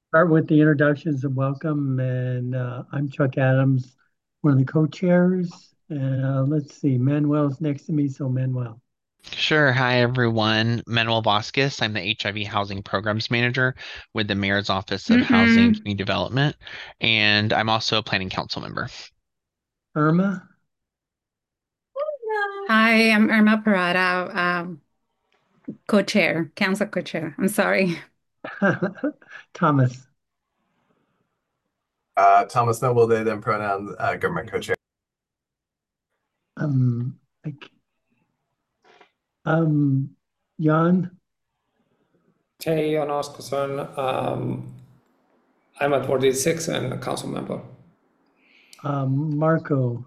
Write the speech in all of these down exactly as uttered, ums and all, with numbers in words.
Start with the introductions and welcome. And uh, I'm Chuck Adams, one of the co-chairs. And uh, let's see, Manuel's next to me, so Manuel. Sure. Hi, everyone. Manuel Vasquez. I'm the H I V Housing Programs Manager with the Mayor's Office of Housing and Mm-mm. Community Development, and I'm also a Planning Council member. Irma, Hi, I'm Irma Parada, um, co-chair, council co-chair. I'm sorry. Thomas, Uh, Thomas Noble, they, them pronouns, uh, government co-chair. um, like, um, Jan, Hey, Jan Oscarsson. Um, I'm at Ward eighty-six and a council member. um, Marco,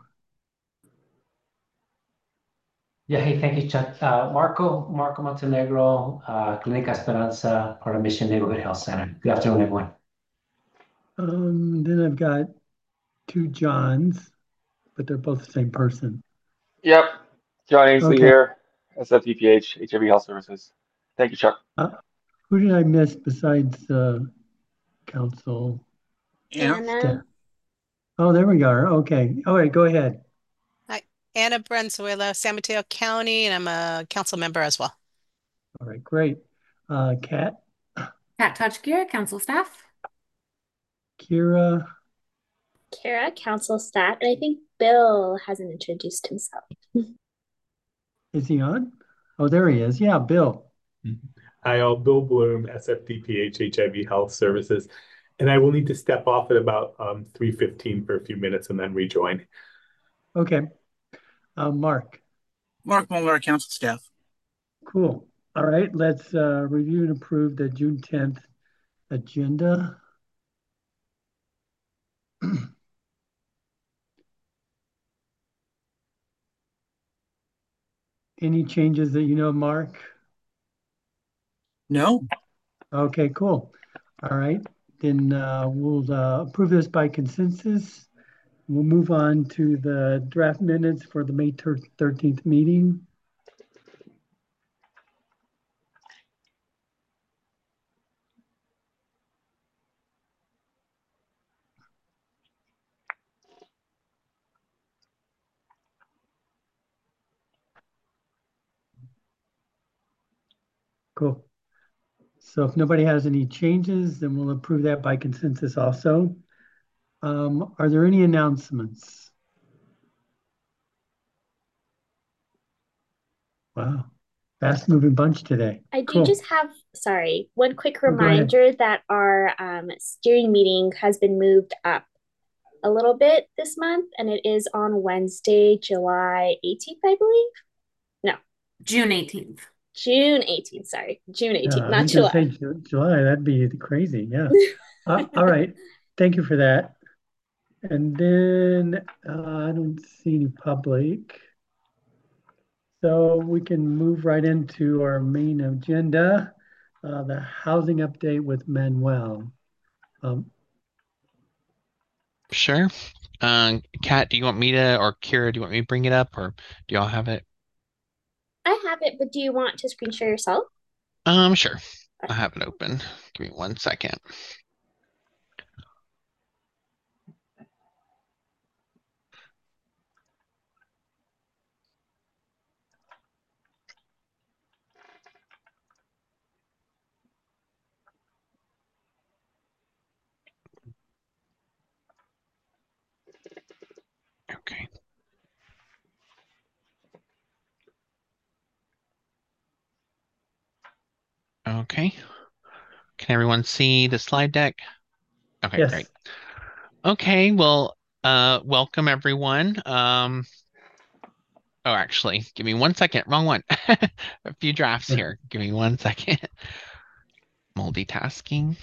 Yeah, hey, thank you, Chuck. Uh, Marco, Marco Montenegro, uh, Clínica Esperanza, part of Mission Neighborhood Health Center. Good afternoon, everyone. um, then I've got two Johns, but they're both the same person. Yep. John Ainsley Okay, here, S F D P H, H I V Health Services. Thank you, Chuck. uh, who did I miss besides uh, council staff? Anna. Oh, there we are. Okay, all right, go ahead. Hi, Anna Brenzuela, San Mateo County, and I'm a council member as well. All right, great. Uh, Kat, Pat Touchgear, council staff. Kira, Kara, council staff, and I think Bill hasn't introduced himself. is he on? Oh, there he is. Yeah, Bill. Hi, all. Bill Bloom, S F D P H H I V Health Services. And I will need to step off at about um, three fifteen for a few minutes and then rejoin. Okay. Uh, Mark. Mark Muller, council staff. Cool. All right, let's uh, review and approve the June tenth agenda. Any changes that you know, Mark? No. Okay, cool. All right, then uh, we'll uh, approve this by consensus. We'll move on to the draft minutes for the May thirteenth meeting. Cool. So if nobody has any changes, then we'll approve that by consensus also. Um, are there any announcements? Wow, fast moving bunch today. I do Cool. just have, sorry, one quick Oh, go ahead. reminder that our um, steering meeting has been moved up a little bit this month, and it is on Wednesday, July eighteenth, I believe. No, June eighteenth. June eighteenth, sorry, June Yeah, eighteenth, I not was gonna say July. Ju- July, that'd be crazy, yeah. Uh, all right, thank you for that. And then uh, I don't see any public. So we can move right into our main agenda, uh, the housing update with Manuel. Um, Sure. Uh, Kat, do you want me to, or Kira, do you want me to bring it up, or do y'all have it? I have it, but do you want to screen share yourself? Um, sure. I Okay. have it open. Give me one second. Okay. Okay. Can everyone see the slide deck? Okay, great. yes, Okay, well, uh, welcome everyone. Um, oh, actually, give me one second. Wrong one. A few drafts here. Give me one second. Multitasking.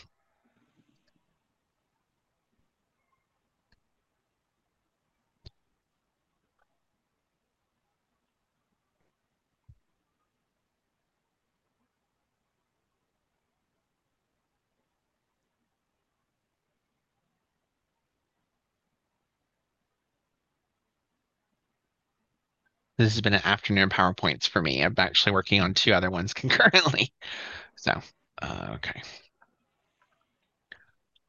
This has been an afternoon of PowerPoints for me. I'm actually working on two other ones concurrently. So, uh, okay.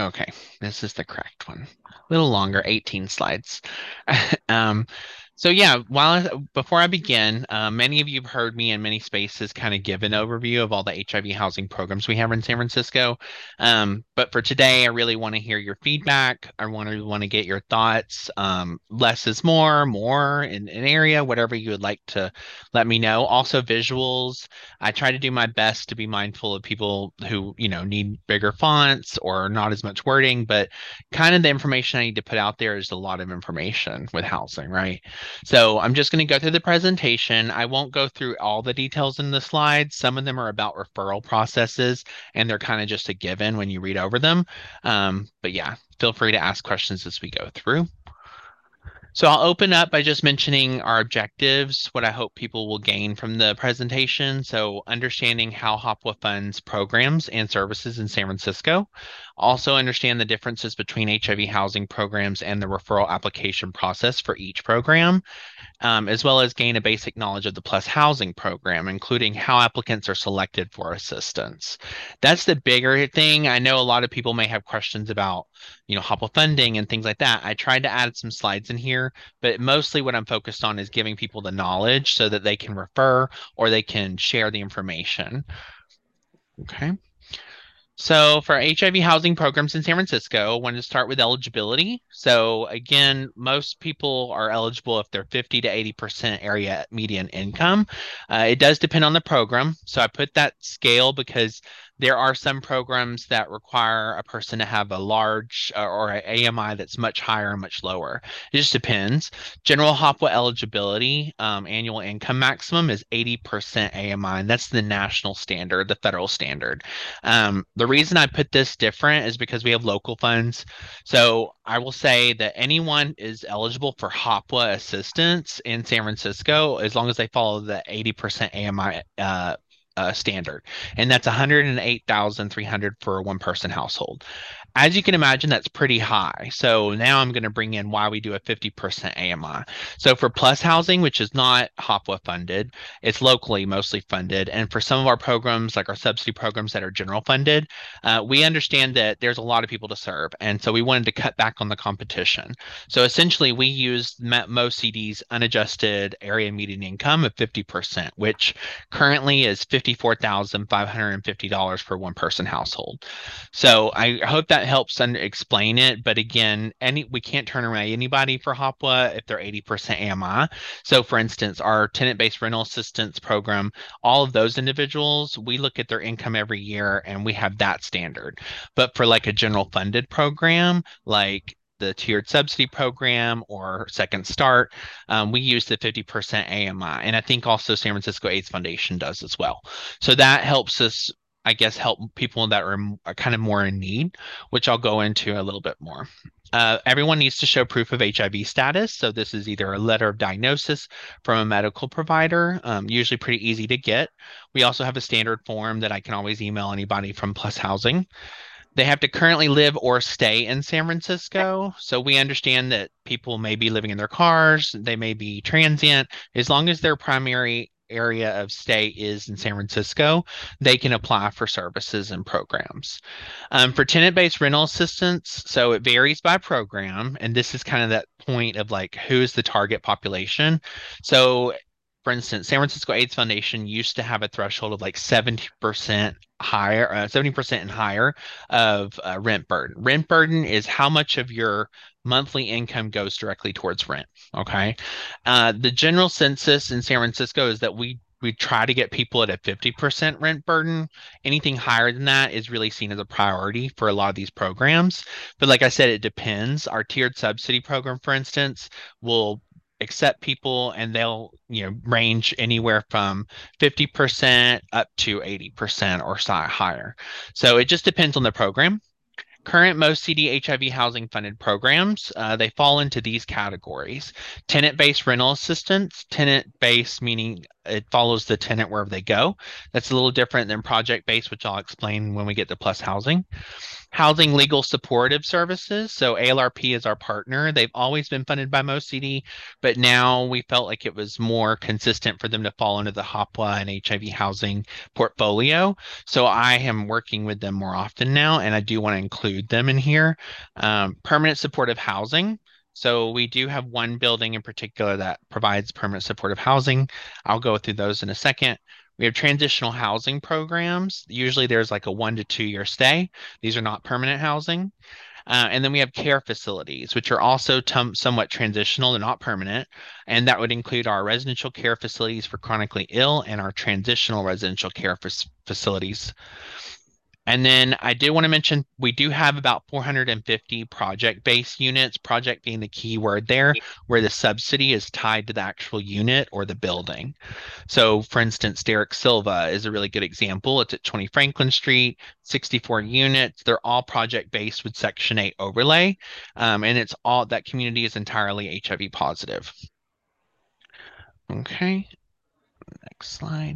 Okay, this is the correct one. A little longer, eighteen slides. um, so yeah, while I, before I begin, uh, many of you have heard me in many spaces kind of give an overview of all the H I V housing programs we have in San Francisco. Um, but for today, I really want to hear your feedback. I want to want to get your thoughts. Um, less is more, more in an area, whatever you would like to let me know. Also visuals. I try to do my best to be mindful of people who, you know, need bigger fonts or not as much wording, but kind of the information I need to put out there is a lot of information with housing, right? So I'm just going to go through the presentation. I won't go through all the details in the slides. Some of them are about referral processes, and they're kind of just a given when you read over them. Um, but yeah, feel free to ask questions as we go through. So I'll open up by just mentioning our objectives, what I hope people will gain from the presentation. So understanding how Hopwa funds programs and services in San Francisco. Also understand the differences between H I V housing programs and the referral application process for each program. Um, as well as gain a basic knowledge of the Plus Housing program, including how applicants are selected for assistance. That's the bigger thing. I know a lot of people may have questions about, you know, Hopwa funding and things like that. I tried to add some slides in here, but mostly what I'm focused on is giving people the knowledge so that they can refer or they can share the information. Okay. So for H I V housing programs in San Francisco, I wanted to start with eligibility. So again, most people are eligible if they're fifty to eighty percent area median income. Uh, it does depend on the program. So I put that scale because there are some programs that require a person to have a large uh, or an A M I that's much higher and much lower. It just depends. General Hopwa eligibility, um, annual income maximum is eighty percent A M I, and that's the national standard, the federal standard. Um, the reason I put this different is because we have local funds. So I will say that anyone is eligible for Hopwa assistance in San Francisco as long as they follow the eighty percent A M I uh, uh, standard. And that's one hundred eight thousand three hundred for a one person household. As you can imagine, that's pretty high. So now I'm going to bring in why we do a fifty percent A M I. So for Plus Housing, which is not Hopwa funded, it's locally mostly funded. And for some of our programs, like our subsidy programs that are general funded, uh, we understand that there's a lot of people to serve. And so we wanted to cut back on the competition. So essentially, we use most C Ds unadjusted area median income of fifty percent, which currently is fifty-four thousand five hundred fifty dollars for one person household. So I hope that helps explain it. But again, any we can't turn around anybody for Hopwa if they're eighty percent A M I. So for instance, our tenant-based rental assistance program, all of those individuals, we look at their income every year and we have that standard. But for like a general funded program, like the tiered subsidy program or Second Start, um, we use the fifty percent A M I. And I think also San Francisco AIDS Foundation does as well. So that helps us, I guess, help people that are, are kind of more in need, which I'll go into a little bit more. Uh, everyone needs to show proof of H I V status. So this is either a letter of diagnosis from a medical provider, um, usually pretty easy to get. We also have a standard form that I can always email anybody from Plus Housing. They have to currently live or stay in San Francisco. So we understand that people may be living in their cars, they may be transient. As long as their primary area of stay is in San Francisco, they can apply for services and programs. Um, for tenant-based rental assistance, so it varies by program, and this is kind of that point of like, who is the target population? So for instance, San Francisco AIDS Foundation used to have a threshold of like seventy percent higher, uh, seventy percent and higher of uh, rent burden. Rent burden is how much of your monthly income goes directly towards rent. Okay. Uh, the general census in San Francisco is that we we try to get people at a fifty percent rent burden. Anything higher than that is really seen as a priority for a lot of these programs. But like I said, it depends. Our tiered subsidy program, for instance, will accept people and they'll, you know, range anywhere from fifty percent up to eighty percent or higher. So it just depends on the program. Current most C D H I V housing funded programs, uh, they fall into these categories. Tenant-based rental assistance, tenant-based meaning it follows the tenant wherever they go. That's a little different than project-based, which I'll explain when we get to Plus Housing. Housing Legal Supportive Services. So A L R P is our partner. They've always been funded by MoCD, but now we felt like it was more consistent for them to fall under the HOPWA and H I V housing portfolio. So I am working with them more often now, and I do want to include them in here. Um, permanent supportive housing. So we do have one building in particular that provides permanent supportive housing. I'll go through those in a second. We have transitional housing programs. Usually there's like a one to two year stay. These are not permanent housing. Uh, and then we have care facilities, which are also somewhat transitional. They're not permanent. And that would include our residential care facilities for chronically ill and our transitional residential care facilities. And then I did want to mention, we do have about four hundred fifty project-based units, project being the key word there, where the subsidy is tied to the actual unit or the building. So for instance, Derek Silva is a really good example. It's at twenty Franklin Street, sixty-four units. They're all project-based with Section eight overlay. Um, and it's all, that community is entirely H I V positive. Okay, next slide.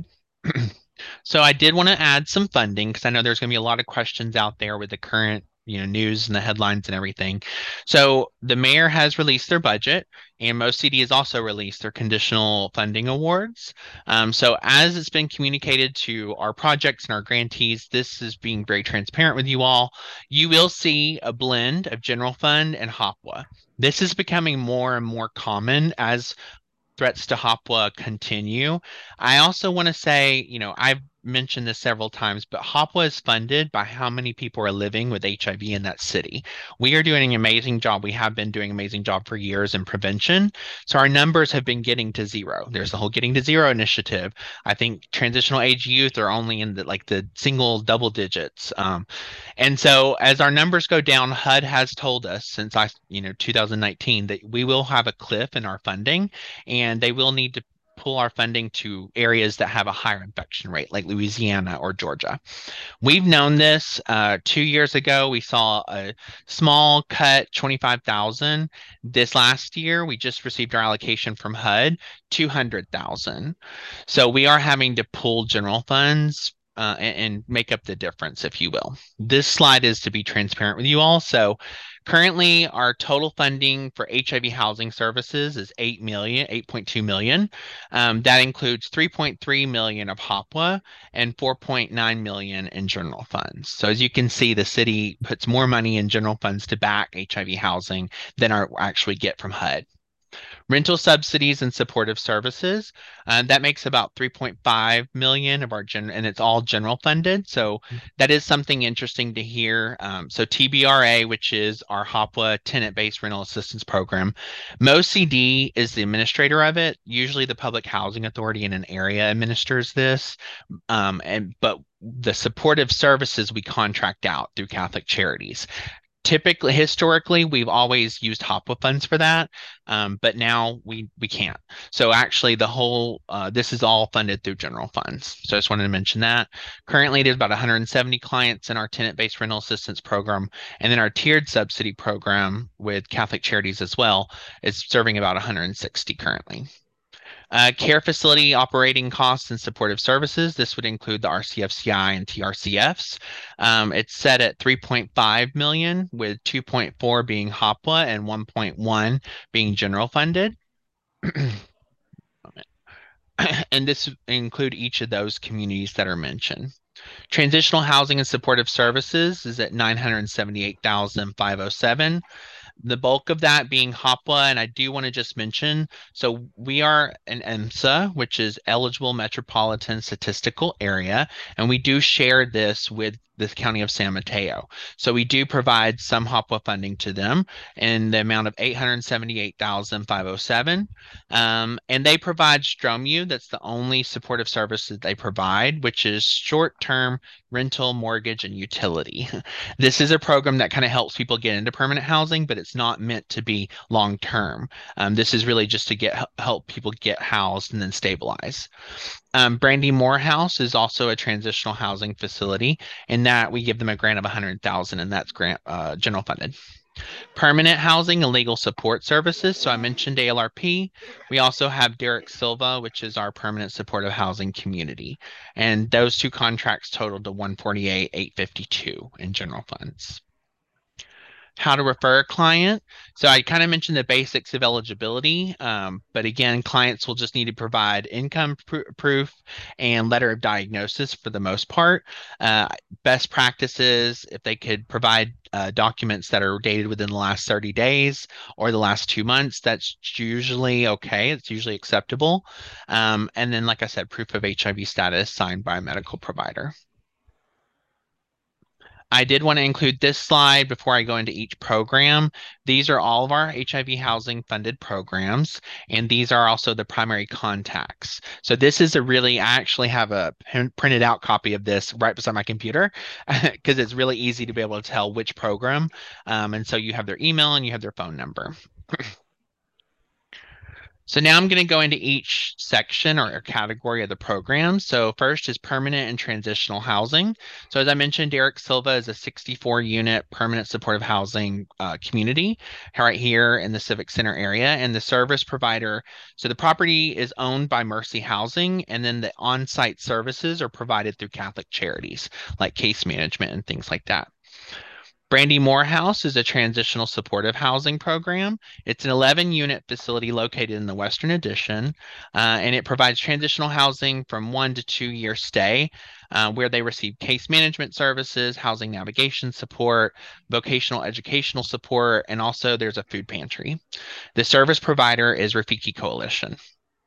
So I did want to add some funding because I know there's going to be a lot of questions out there with the current, you know, news and the headlines and everything. So the mayor has released their budget, and MoCD has also released their conditional funding awards. Um, so as it's been communicated to our projects and our grantees, this is being very transparent with you all. You will see a blend of general fund and HOPWA. This is becoming more and more common as threats to HOPWA continue. I also want to say, you know, I've mentioned this several times, but HOPWA is funded by how many people are living with H I V in that city. We are doing an amazing job. We have been doing an amazing job for years in prevention. So our numbers have been getting to zero. There's the whole Getting to Zero initiative. I think transitional age youth are only in the like the single double digits. Um, and so as our numbers go down, H U D has told us since I, you know, two thousand nineteen that we will have a cliff in our funding, and they will need to pull our funding to areas that have a higher infection rate, like Louisiana or Georgia. We've known this. Uh, two years ago, we saw a small cut, twenty-five thousand. This last year, we just received our allocation from H U D, two hundred thousand. So we are having to pull general funds Uh, and, and make up the difference, if you will. This slide is to be transparent with you all. So currently our total funding for H I V housing services is eight million, eight point two million. Um, that includes three point three million of HOPWA and four point nine million in general funds. So as you can see, the city puts more money in general funds to back H I V housing than our actually get from H U D. Rental subsidies and supportive services, uh, that makes about three point five million of our gen, and it's all general funded. So that is something interesting to hear. Um, so T B R A, which is our HOPWA tenant-based rental assistance program, MoCD is the administrator of it. Usually the Public Housing Authority in an area administers this, um, and but the supportive services we contract out through Catholic Charities. Typically, historically, we've always used HOPWA funds for that, um, but now we we can't. So actually, the whole uh, this is all funded through general funds. So I just wanted to mention that. Currently, there's about one hundred seventy clients in our tenant-based rental assistance program, and then our tiered subsidy program with Catholic Charities as well is serving about one hundred sixty currently. Uh, care facility operating costs and supportive services. This would include the R C F C I and T R C Fs. Um, it's set at three point five million, with two point four being HOPWA and one point one being general funded. And this include each of those communities that are mentioned. Transitional housing and supportive services is at nine hundred seventy-eight thousand five hundred seven. The bulk of that being HOPWA, and I do want to just mention, so we are an EMSA, which is Eligible Metropolitan Statistical Area, and we do share this with the County of San Mateo. So we do provide some HOPWA funding to them in the amount of eight hundred seventy-eight thousand five hundred seven. Um, and they provide STROMU. That's the only supportive service that they provide, which is short-term rental, mortgage, and utility. This is a program that kind of helps people get into permanent housing, but it's not meant to be long-term. Um, this is really just to get help people get housed and then stabilize. Um, Brandy Morehouse is also a transitional housing facility, and that we give them a grant of one hundred thousand, and that's grant uh, general funded. Permanent housing and legal support services. So I mentioned A L R P. We also have Derek Silva, which is our permanent supportive housing community. And those two contracts totaled to one forty-eight, eight fifty-two in general funds. How to refer a client. So I kind of mentioned the basics of eligibility, um, but again, clients will just need to provide income pr proof and letter of diagnosis for the most part. Uh, best practices, if they could provide uh, documents that are dated within the last thirty days or the last two months, that's usually okay. It's usually acceptable. Um, and then, like I said, proof of H I V status signed by a medical provider. I did want to include this slide before I go into each program. These are all of our H I V housing funded programs, and these are also the primary contacts. So this is a really, I actually have a printed out copy of this right beside my computer because it's really easy to be able to tell which program. Um, and so you have their email and you have their phone number. So now I'm going to go into each section or category of the program. So first is permanent and transitional housing. So as I mentioned, Derek Silva is a sixty-four unit permanent supportive housing uh, community right here in the Civic Center area. And the service provider, so the property is owned by Mercy Housing, and then the on-site services are provided through Catholic Charities, like case management and things like that. Brandy Morehouse is a transitional supportive housing program. It's an eleven unit facility located in the Western Addition, uh, and it provides transitional housing from one to two year stay, uh, where they receive case management services, housing navigation support, vocational educational support, and also there's a food pantry. The service provider is Rafiki Coalition.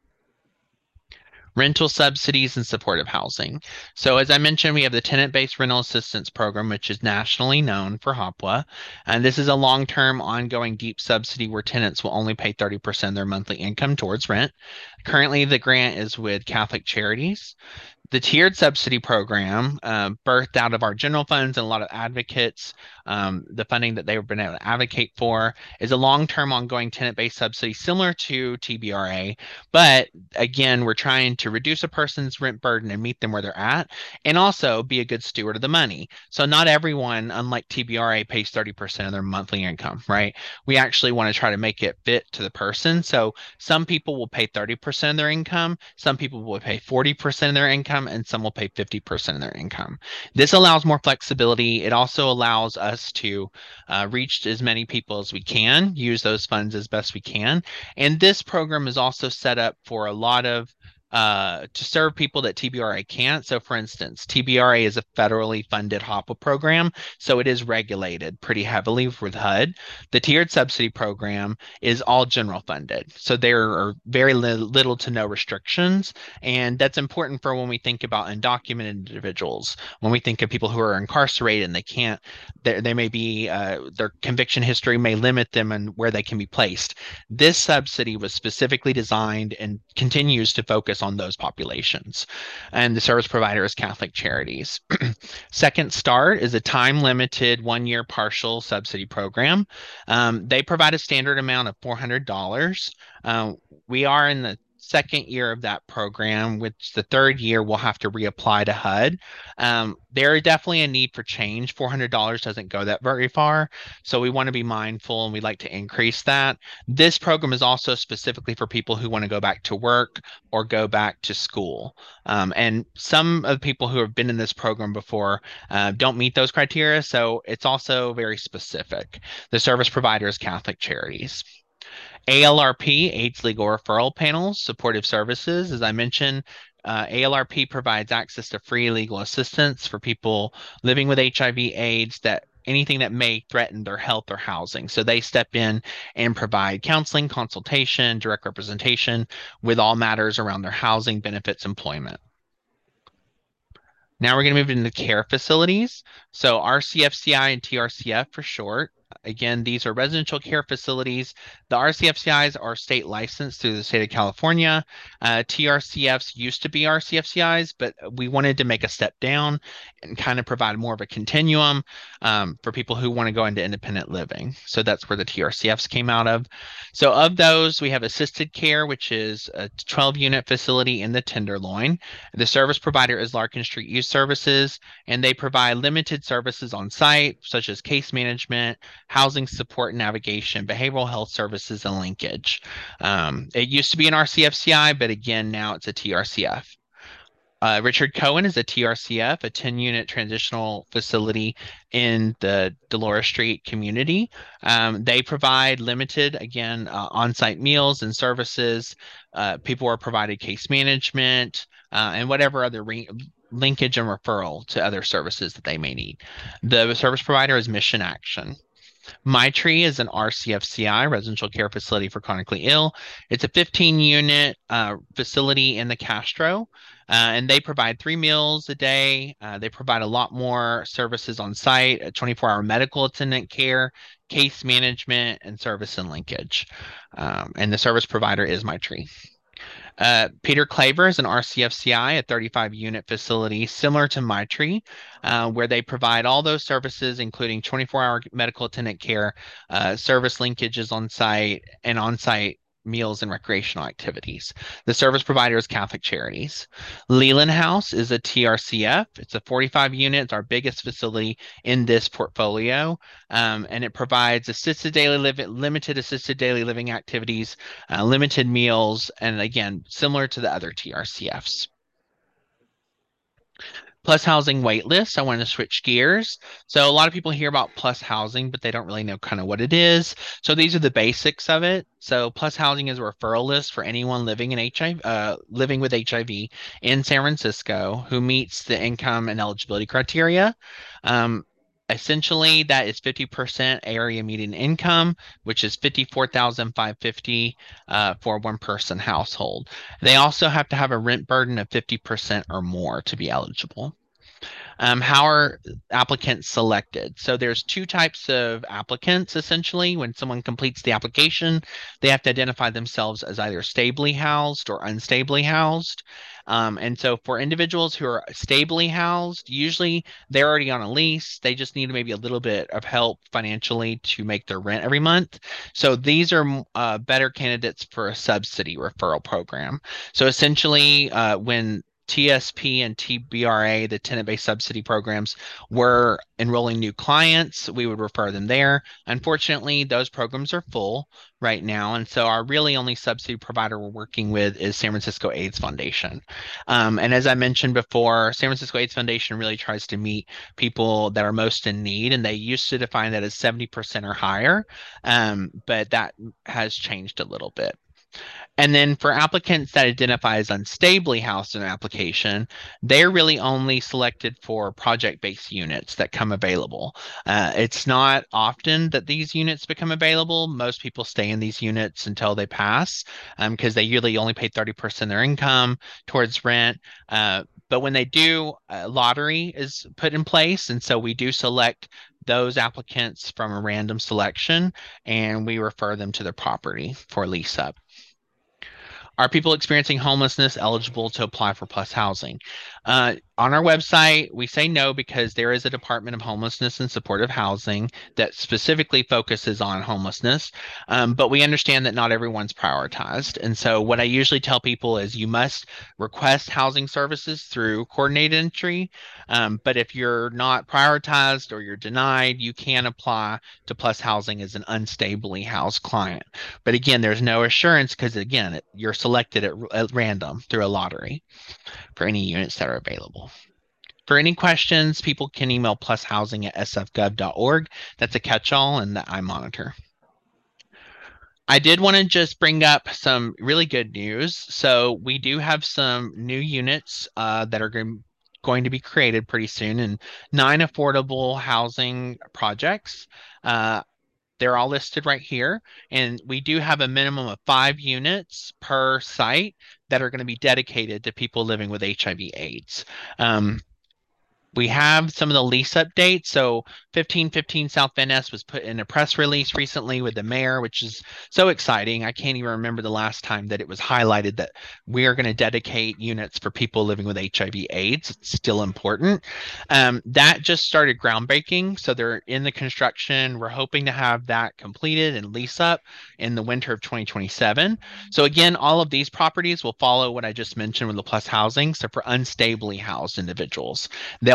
Rental subsidies and supportive housing. So as I mentioned, we have the tenant-based rental assistance program, which is nationally known for HOPWA. And this is a long-term ongoing deep subsidy where tenants will only pay thirty percent of their monthly income towards rent. Currently, the grant is with Catholic Charities. The tiered subsidy program, uh, birthed out of our general funds and a lot of advocates, um, the funding that they've been able to advocate for, is a long-term ongoing tenant-based subsidy similar to T B R A. But again, we're trying to reduce a person's rent burden and meet them where they're at, and also be a good steward of the money. So not everyone, unlike T B R A, pays thirty percent of their monthly income, right? We actually want to try to make it fit to the person. So some people will pay thirty percent of their income, some people will pay forty percent of their income, and some will pay fifty percent of their income. This allows more flexibility. It also allows us to uh, reach as many people as we can, use those funds as best we can. And this program is also set up for a lot of uh, to serve people that T B R A can't. So for instance, T B R A is a federally funded HOPWA program, so it is regulated pretty heavily with H U D. The tiered subsidy program is all general funded, so there are very li little to no restrictions, and that's important for when we think about undocumented individuals, when we think of people who are incarcerated and they can't, they, they may be, uh, their conviction history may limit them and where they can be placed. This subsidy was specifically designed and continues to focus on those populations, and the service provider is Catholic Charities. Second Start is a time-limited one-year partial subsidy program. Um, they provide a standard amount of four hundred dollars. Uh, we are in the second year of that program, which the third year we'll have to reapply to H U D. Um, there is definitely a need for change. four hundred dollars doesn't go that very far, so we want to be mindful and we'd like to increase that. This program is also specifically for people who want to go back to work or go back to school. Um, and some of the people who have been in this program before uh, don't meet those criteria, so it's also very specific. The service provider is Catholic Charities. A L R P, AIDS Legal Referral Panels, Supportive Services. As I mentioned, uh, A L R P provides access to free legal assistance for people living with H I V AIDS, that anything that may threaten their health or housing. So they step in and provide counseling, consultation, direct representation with all matters around their housing, benefits, employment. Now we're going to move into care facilities. So R C F C I and T R C F for short. Again, these are residential care facilities. The R C F C Is are state licensed through the state of California. Uh, T R C Fs used to be R C F C Is, but we wanted to make a step down and kind of provide more of a continuum um, for people who want to go into independent living. So that's where the T R C Fs came out of. So of those, we have assisted care, which is a twelve unit facility in the Tenderloin. The service provider is Larkin Street Youth Services, and they provide limited services on site, such as case management, housing support and navigation, behavioral health services, and linkage. Um, it used to be an R C F C I, but again, now it's a T R C F. Uh, Richard Cohen is a T R C F, a ten unit transitional facility in the Dolores Street community. Um, they provide limited, again, uh, on-site meals and services. Uh, people are provided case management uh, and whatever other re- linkage and referral to other services that they may need. The service provider is Mission Action. Maitri is an R C F C I, residential care facility for chronically ill. It's a fifteen unit uh, facility in the Castro. Uh, and they provide three meals a day. Uh, they provide a lot more services on site, twenty-four hour medical attendant care, case management, and service and linkage. Um, and the service provider is Maitri. Uh, Peter Claver is an R C F C I, a thirty-five unit facility similar to Maitri, uh, where they provide all those services, including twenty-four hour medical attendant care, uh, service linkages on site, and on site meals and recreational activities. The service provider is Catholic Charities. Leland House is a T R C F. It's a forty-five unit. It's our biggest facility in this portfolio. Um, and it provides assisted daily living, limited assisted daily living activities, uh, limited meals, and again, similar to the other T R C Fs. Plus housing wait list. I want to switch gears. So a lot of people hear about plus housing, but they don't really know kind of what it is. So these are the basics of it. So plus housing is a referral list for anyone living in H I V, uh, living with H I V in San Francisco who meets the income and eligibility criteria. Um, Essentially, that is fifty percent area median income, which is fifty-four thousand five hundred fifty dollars uh, for a one-person household. They also have to have a rent burden of fifty percent or more to be eligible. Um, how are applicants selected? So there's two types of applicants, essentially. When someone completes the application, they have to identify themselves as either stably housed or unstably housed. Um, and so for individuals who are stably housed, usually they're already on a lease. They just need maybe a little bit of help financially to make their rent every month. So these are uh, better candidates for a subsidy referral program. So essentially, uh, when T S P and T B R A, the tenant-based subsidy programs, were enrolling new clients, we would refer them there. Unfortunately, those programs are full right now, and so our really only subsidy provider we're working with is San Francisco AIDS Foundation. Um, and as I mentioned before, San Francisco AIDS Foundation really tries to meet people that are most in need, and they used to define that as seventy percent or higher, um, but that has changed a little bit. And then for applicants that identify as unstably housed in an application, they're really only selected for project-based units that come available. Uh, it's not often that these units become available. Most people stay in these units until they pass because um, they usually only pay thirty percent of their income towards rent. Uh, but when they do, a lottery is put in place, and so we do select those applicants from a random selection, and we refer them to the property for lease up. Are people experiencing homelessness eligible to apply for plus housing? Uh, on our website, we say no because there is a Department of Homelessness and Supportive Housing that specifically focuses on homelessness, um, but we understand that not everyone's prioritized. And so what I usually tell people is you must request housing services through coordinated entry, um, but if you're not prioritized or you're denied, you can apply to plus housing as an unstably housed client. But again, there's no assurance because again, you're selected at, at random through a lottery for any units that are available. For any questions, people can email plus housing at s f gov dot org. That's a catch-all and that I monitor. I did want to just bring up some really good news. So we do have some new units uh, that are going going to be created pretty soon, and nine affordable housing projects. Uh, They're all listed right here, and we do have a minimum of five units per site that are going to be dedicated to people living with H I V AIDS. Um, we have some of the lease updates. So fifteen fifteen South Van Ness was put in a press release recently with the mayor, which is so exciting. I can't even remember the last time that it was highlighted that we are going to dedicate units for people living with H I V AIDS. It's still important. Um, that just started groundbreaking. So they're in the construction. We're hoping to have that completed and lease up in the winter of twenty twenty-seven. So again, all of these properties will follow what I just mentioned with the plus housing. So for unstably housed individuals, they'll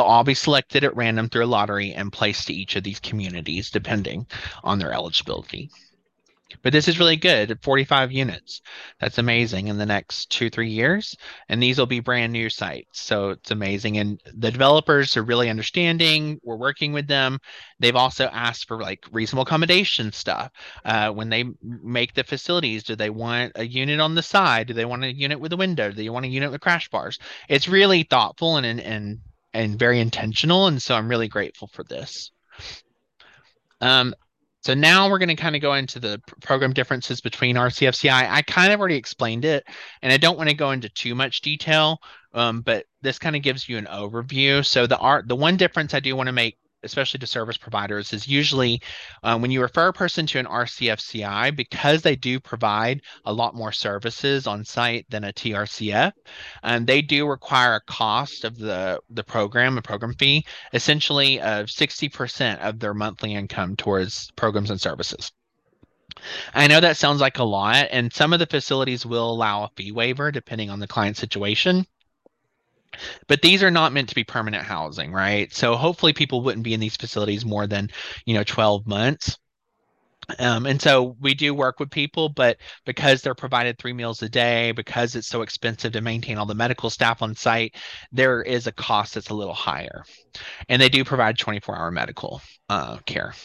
they'll all be selected at random through a lottery and placed to each of these communities depending on their eligibility. But this is really good, forty-five units. That's amazing in the next two, three years. And these will be brand new sites. So it's amazing. And the developers are really understanding. We're working with them. They've also asked for like reasonable accommodation stuff. Uh, when they make the facilities, do they want a unit on the side? Do they want a unit with a window? Do they want a unit with crash bars? It's really thoughtful and, and, and very intentional. And so I'm really grateful for this. Um, So now we're going to kind of go into the program differences between R C F C I. I kind of already explained it, and I don't want to go into too much detail, um, but this kind of gives you an overview. So the art, the one difference I do want to make, especially to service providers, is usually um, when you refer a person to an R C F C I, because they do provide a lot more services on site than a T R C F, and they do require a cost of the, the program, a program fee, essentially of sixty percent of their monthly income towards programs and services. I know that sounds like a lot, and some of the facilities will allow a fee waiver depending on the client situation. But these are not meant to be permanent housing, right? So hopefully people wouldn't be in these facilities more than, you know, twelve months. Um, and so we do work with people, but because they're provided three meals a day, because it's so expensive to maintain all the medical staff on site, there is a cost that's a little higher. And they do provide twenty-four hour medical uh, care.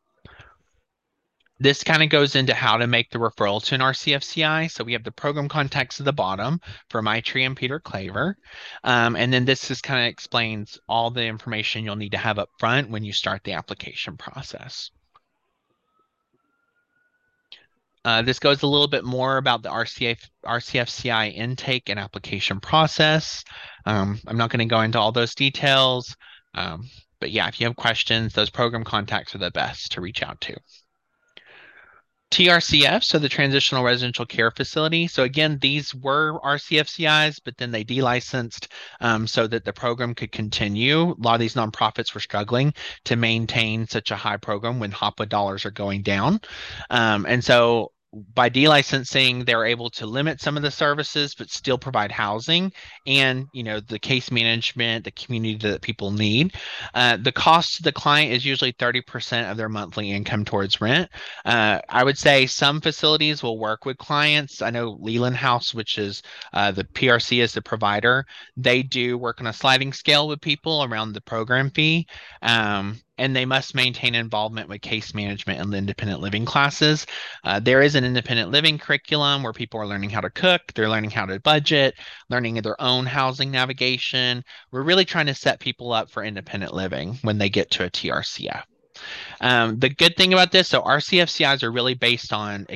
This kind of goes into how to make the referral to an R C F C I. So we have the program contacts at the bottom for Maitri and Peter Claver. Um, and then this just kind of explains all the information you'll need to have up front when you start the application process. Uh, this goes a little bit more about the R C F, R C F C I intake and application process. Um, I'm not going to go into all those details, um, but yeah, if you have questions, those program contacts are the best to reach out to. T R C F, so the Transitional Residential Care Facility. So again, these were R C F C Is, but then they delicensed um, so that the program could continue. A lot of these nonprofits were struggling to maintain such a high program when H O P A dollars are going down. Um, and so by delicensing, they're able to limit some of the services, but still provide housing and, you know, the case management, the community that people need. Uh, the cost to the client is usually thirty percent of their monthly income towards rent. Uh, I would say some facilities will work with clients. I know Leland House, which is uh, the P R C is the provider, they do work on a sliding scale with people around the program fee. Um, and they must maintain involvement with case management and independent living classes. Uh, there is an independent living curriculum where people are learning how to cook, they're learning how to budget, learning their own housing navigation. We're really trying to set people up for independent living when they get to a T R C F. Um, the good thing about this, so R C F C Is are really based on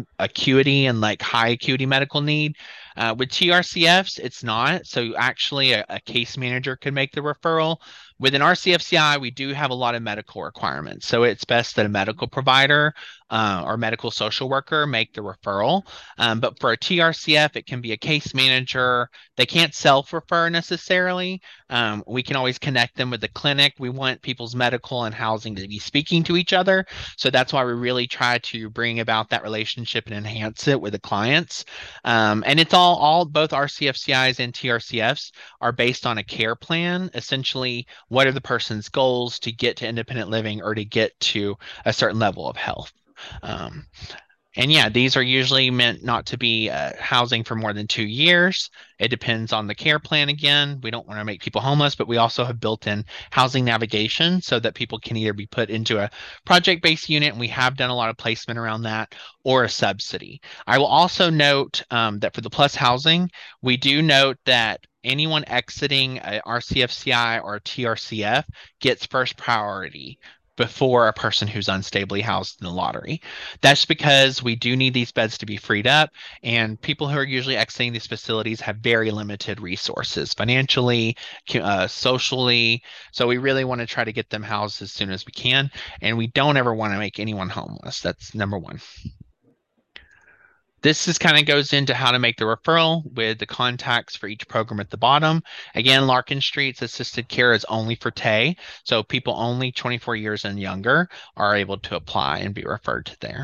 acuity and like high acuity medical need. Uh, with T R C Fs, it's not. So actually a, a case manager could make the referral. With an R C F C I, we do have a lot of medical requirements. So it's best that a medical provider uh, or medical social worker make the referral. Um, but for a T R C F, it can be a case manager. They can't self-refer necessarily. Um, we can always connect them with the clinic. We want people's medical and housing to be speaking to each other. So that's why we really try to bring about that relationship and enhance it with the clients. Um, and it's all, all both R C F C Is and T R C Fs are based on a care plan. Essentially, what are the person's goals to get to independent living or to get to a certain level of health? Um, and yeah, these are usually meant not to be uh, housing for more than two years. It depends on the care plan again. We don't want to make people homeless, but we also have built in housing navigation so that people can either be put into a project-based unit, and we have done a lot of placement around that, or a subsidy. I will also note um, that for the plus housing, we do note that anyone exiting a R C F C I or a T R C F gets first priority before a person who's unstably housed in the lottery. That's because we do need these beds to be freed up, and people who are usually exiting these facilities have very limited resources, financially, uh, socially. So we really want to try to get them housed as soon as we can, and we don't ever want to make anyone homeless. That's number one. This just kind of goes into how to make the referral with the contacts for each program at the bottom. Again, Larkin Street's assisted care is only for T A Y, so people only twenty-four years and younger are able to apply and be referred to there.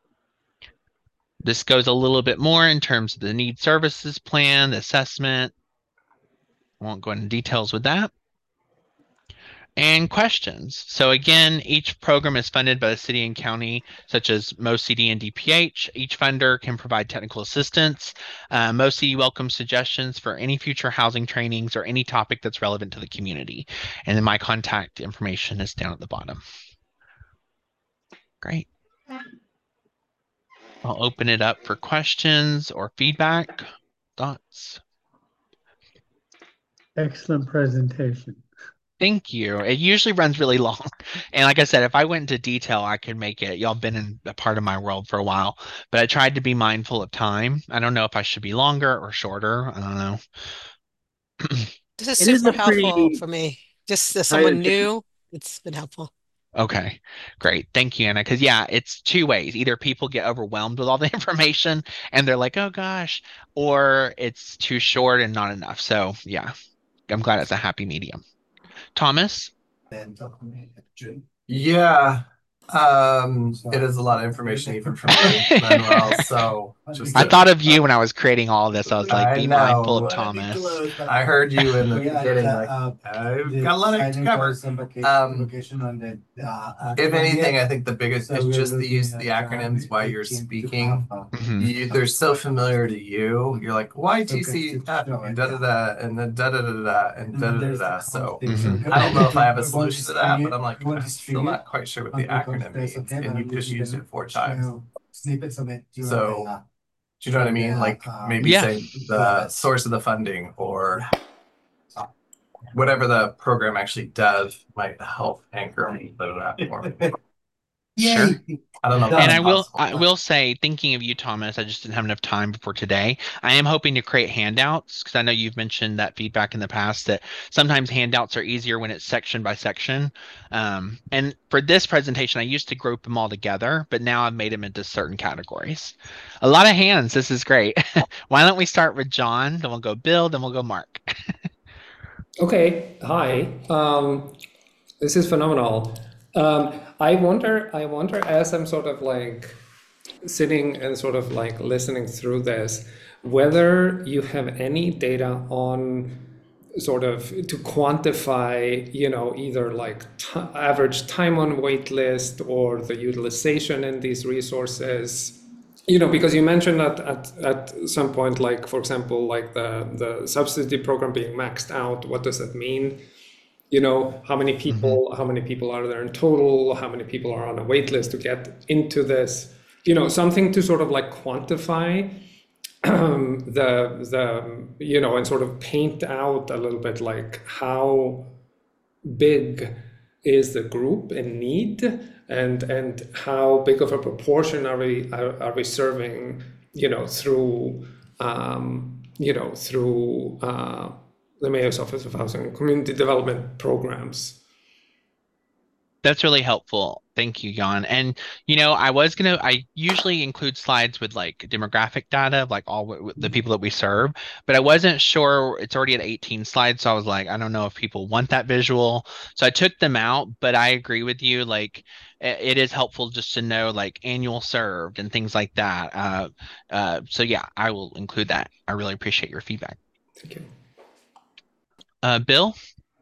This goes a little bit more in terms of the need services plan, the assessment. I won't go into details with that. And questions. So again, each program is funded by the city and county, such as MoCD and D P H. Each funder can provide technical assistance. Uh, MoCD welcomes suggestions for any future housing trainings or any topic that's relevant to the community. And then my contact information is down at the bottom. Great. I'll open it up for questions or feedback, thoughts. Excellent presentation. Thank you. It usually runs really long. And like I said, if I went into detail, I could make it. Y'all been in a part of my world for a while, but I tried to be mindful of time. I don't know if I should be longer or shorter. I don't know. This is It is super a helpful pretty for me. Just as high someone agenda. new, it's been helpful. Okay, great. Thank you, Anna. Because yeah, it's two ways. Either people get overwhelmed with all the information and they're like, oh gosh, or it's too short and not enough. So yeah, I'm glad it's a happy medium. Thomas? Yeah. Um, it is a lot of information even for me, Manuel. So just I to- thought of you when I was creating all this. I was like, I be mindful know. of Thomas. I heard you in the beginning, like I've got a lot of to cover. Um, if anything, I think the biggest is just the use of the acronyms while you're speaking. Mhm. You, they're so familiar to you. You're like Y T C F, and da da da, and then da da da da, and da da da da. So Mhm. I don't know if I have a solution to that, but I'm like, I'm still not quite sure what the acronym means, and you just used it four times. So, do you know what I mean? Like maybe Yeah. say the source of the funding or whatever the program actually does might help anchor me. More. Sure. I don't know. if And that's I will possible. I will say, thinking of you, Thomas, I just didn't have enough time before today. I am hoping to create handouts because I know you've mentioned that feedback in the past that sometimes handouts are easier when it's section by section. Um, and for this presentation, I used to group them all together, but now I've made them into certain categories. A lot of hands. This is great. Why don't we start with John? Then we'll go Bill. Then we'll go Mark. Okay, hi. Um, this is phenomenal. Um, I wonder, I wonder as I'm sort of like sitting and sort of like listening through this, whether you have any data on sort of to quantify, you know, either like t- average time on wait list or the utilization in these resources. You know, because you mentioned that at, at some point, like, for example, like the, the subsidy program being maxed out, what does that mean? You know, how many people, mm-hmm. how many people are there in total? How many people are on a wait list to get into this? You know, something to sort of like quantify um, the, the, you know, and sort of paint out a little bit like how big is the group in need, and and how big of a proportion are we are, are we serving, you know, through um, you know through uh, the Mayor's Office of Housing and Community Development programs. That's really helpful. Thank you, Jan. And, you know, I was going to, I usually include slides with like demographic data of like all w- the people that we serve, but I wasn't sure. It's already at eighteen slides. So I was like, I don't know if people want that visual. So I took them out, but I agree with you. Like it is helpful just to know like annual served and things like that. Uh, uh, so yeah, I will include that. I really appreciate your feedback. Thank you. Uh, Bill?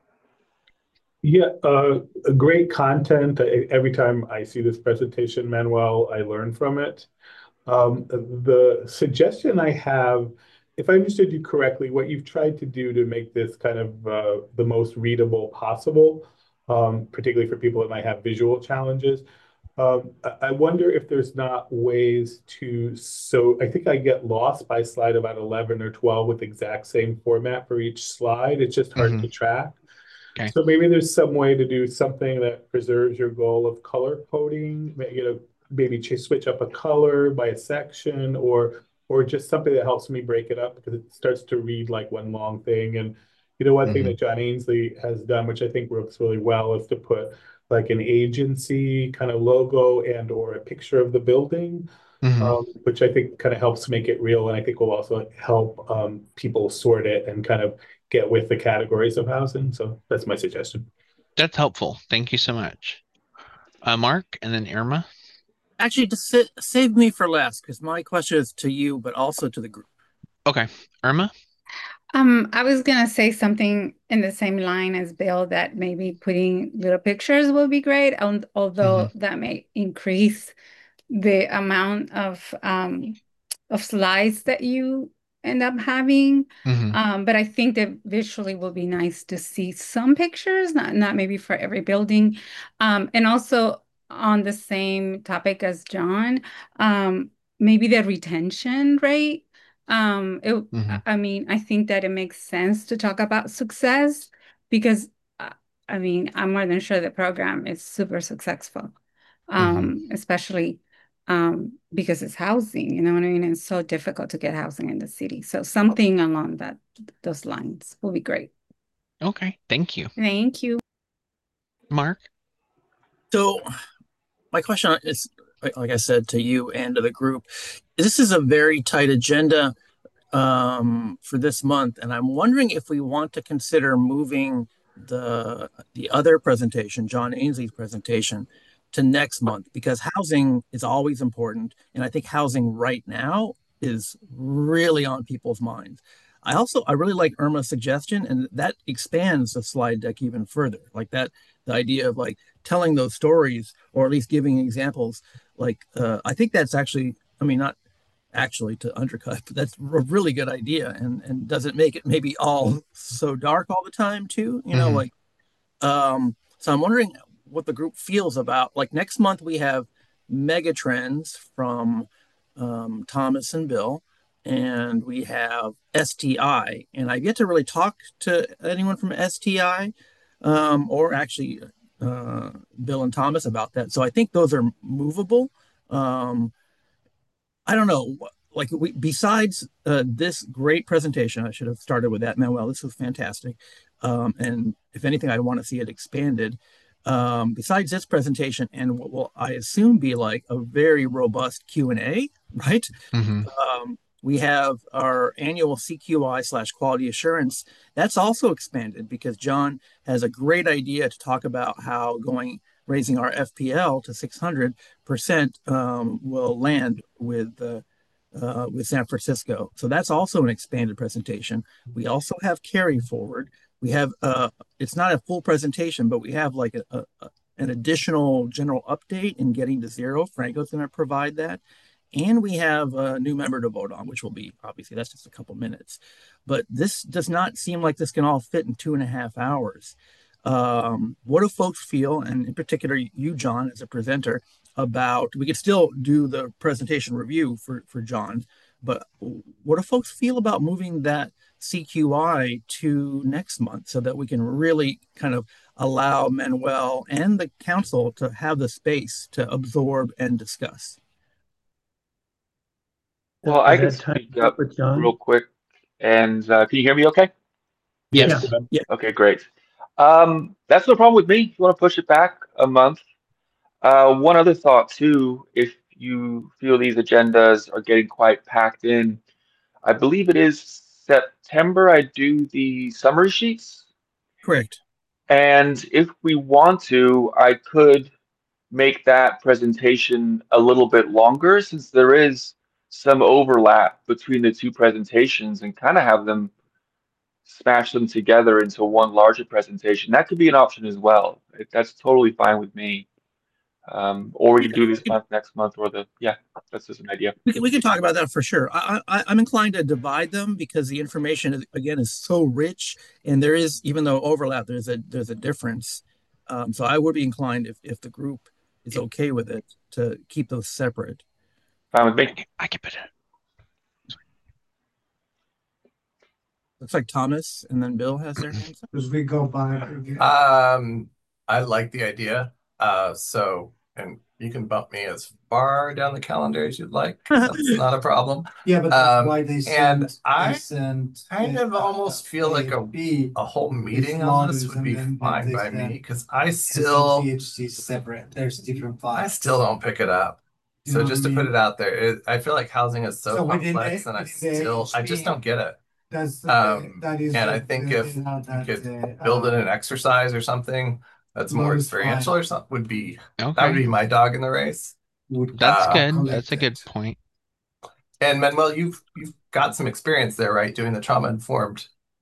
Yeah, uh, great content. I, every time I see this presentation, Manuel, I learn from it. Um, the suggestion I have, if I understood you correctly, what you've tried to do to make this kind of uh, the most readable possible, um, particularly for people that might have visual challenges. Um, I wonder if there's not ways to, so I think I get lost by slide about eleven or twelve with the exact same format for each slide. It's just hard mm-hmm. to track. Okay. So maybe there's some way to do something that preserves your goal of color coding, you know, maybe switch up a color by a section, or or just something that helps me break it up because it starts to read like one long thing. And, you know, one mm-hmm. thing that John Ainsley has done, which I think works really well, is to put like an agency kind of logo and or a picture of the building, mm-hmm. um, which I think kind of helps make it real. And I think will also help um, people sort it and kind of get with the categories of housing. So that's my suggestion. That's helpful. Thank you so much. Uh, Mark and then Irma. Actually, just sit, save me for last because my question is to you, but also to the group. Okay. Irma? Um, I was gonna say something in the same line as Bill that maybe putting little pictures will be great, al- although Mhm. that may increase the amount of um of slides that you end up having. Mhm. Um, but I think that visually will be nice to see some pictures, not not maybe for every building. Um, and also on the same topic as John, um, maybe the retention rate. Um, it, Mhm. I mean, I think that it makes sense to talk about success because, uh, I mean, I'm more than sure the program is super successful, Mhm. um, especially um, because it's housing, you know what I mean? It's so difficult to get housing in the city. So something along that those lines will be great. Okay, thank you. Thank you. Mark? So my question is, like like I said, to you and to the group, this is a very tight agenda um, for this month, and I'm wondering if we want to consider moving the the other presentation, John Ainsley's presentation, to next month because housing is always important, and I think housing right now is really on people's minds. I also I really like Irma's suggestion, and that expands the slide deck even further. Like that, the idea of like telling those stories or at least giving examples. Like uh, I think that's actually, I mean, not actually to undercut, but that's a really good idea. And and does it make it maybe all so dark all the time too? You know, Mhm. like um, so I'm wondering what the group feels about like next month we have mega trends from um, Thomas and Bill, and we have S T I, and I've yet to really talk to anyone from S T I um, or actually uh, Bill and Thomas about that. So I think those are movable. Um, I don't know. Like we, besides uh, this great presentation, I should have started with that, Manuel. This was fantastic, um, and if anything, I want to see it expanded. Um, besides this presentation, and what will I assume be like a very robust Q and A, right? Mhm. Um, we have our annual C Q I slash quality assurance. That's also expanded because John has a great idea to talk about how going raising our F P L to six hundred percent um, will land with uh, uh, with San Francisco. So that's also an expanded presentation. We also have carry forward. We have uh, it's not a full presentation, but we have like a, a, a an additional general update in getting to zero. Franco's going to provide that. And we have a new member to vote on, which will be obviously that's just a couple minutes. But this does not seem like this can all fit in two and a half hours. Um, what do folks feel, and in particular, you, John, as a presenter, about we could still do the presentation review for, for John, but what do folks feel about moving that C Q I to next month so that we can really kind of allow Manuel and the council to have the space to absorb and discuss? Well, I Does can that time speak work up with John? real quick. And uh, can you hear me okay? Yes. Yeah. Yeah. Okay, great. Um, that's no problem with me. If you want to push it back a month. Uh, one other thought too, if you feel these agendas are getting quite packed in, I believe it is September I do the summary sheets. Correct. And if we want to, I could make that presentation a little bit longer since there is some overlap between the two presentations and kind of have them smash them together into one larger presentation. That could be an option as well. It- That's totally fine with me. Um, or we We could can, do we this can, month, next month, or the, yeah, that's just an idea. we can, we can talk about that for sure. I, I, I'm inclined to divide them because the information is, again is so rich, and there is even though overlap, there's a there's a difference. Um, so I would be inclined if if the group is okay with it to keep those separate. Fine with me. I can put it. Looks like Thomas and then Bill has their hands up. As we go by. Um, I like the idea. Uh, so, and you can bump me as far down the calendar as you'd like. That's not a problem. Yeah, but that's Um, why they and send, I they send. kind of almost feel like a B a whole meeting on this would be fine by me because I still T H C separate. There's different files. I still don't pick it up. You So know just what to I put mean? it out there, it, I feel like housing is so, So within complex, the- and I within the still I just H P, don't get it. That's the, Um, that is. and I the- think the- if you know, you that, could uh, build in uh, an exercise or something that's more Notice experiential file. or something would be that would Okay. be my dog in the race. would That's Uh, good. collect That's a good it. point. And Manuel, you've you've got some experience there, right? Doing the trauma informed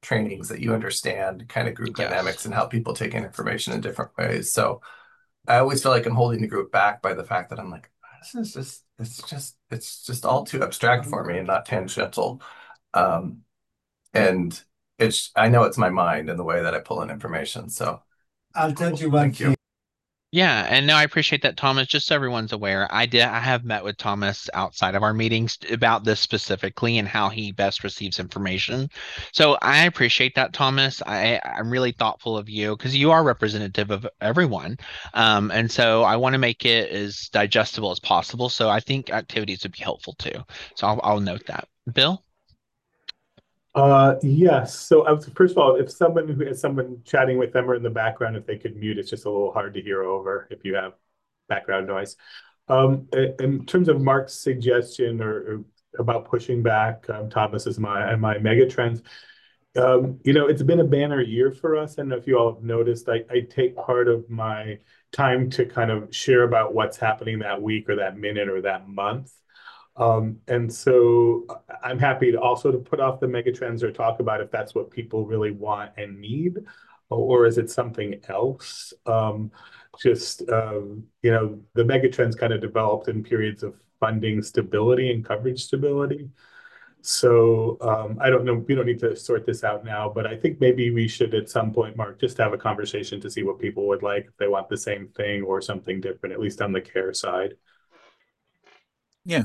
trainings that you understand kind of group Yes. dynamics and how people take in information in different ways. So I always feel like I'm holding the group back by the fact that I'm like, this is just, it's just, it's just all too abstract for me and not tangential. Um, and it's, I know it's my mind and the way that I pull in information. So I'll tell you one thank you. thing. Yeah, and no, I appreciate that, Thomas. Just so everyone's aware, I did I have met with Thomas outside of our meetings about this specifically and how he best receives information. So I appreciate that, Thomas. I, I'm really thoughtful of you because you are representative of everyone. Um, and so I want to make it as digestible as possible. So I think activities would be helpful too. So I'll, I'll note that. Bill? Uh, yes. So I was, first of all, if someone who has someone chatting with them or in the background, if they could mute, it's just a little hard to hear over if you have background noise. Um, in terms of Mark's suggestion or, or about pushing back um, Thomas's my and my megatrends, um, you know, it's been a banner year for us. I don't know if you all have noticed. I, I take part of my time to kind of share about what's happening that week or that minute or that month. Um, and so I'm happy to also to put off the megatrends or talk about if that's what people really want and need, or, or is it something else? Um, just, um, you know, the megatrends kind of developed in periods of funding stability and coverage stability. So um, I don't know, we don't need to sort this out now, but I think maybe we should at some point, Mark, just have a conversation to see what people would like, if they want the same thing or something different, at least on the care side. Yeah.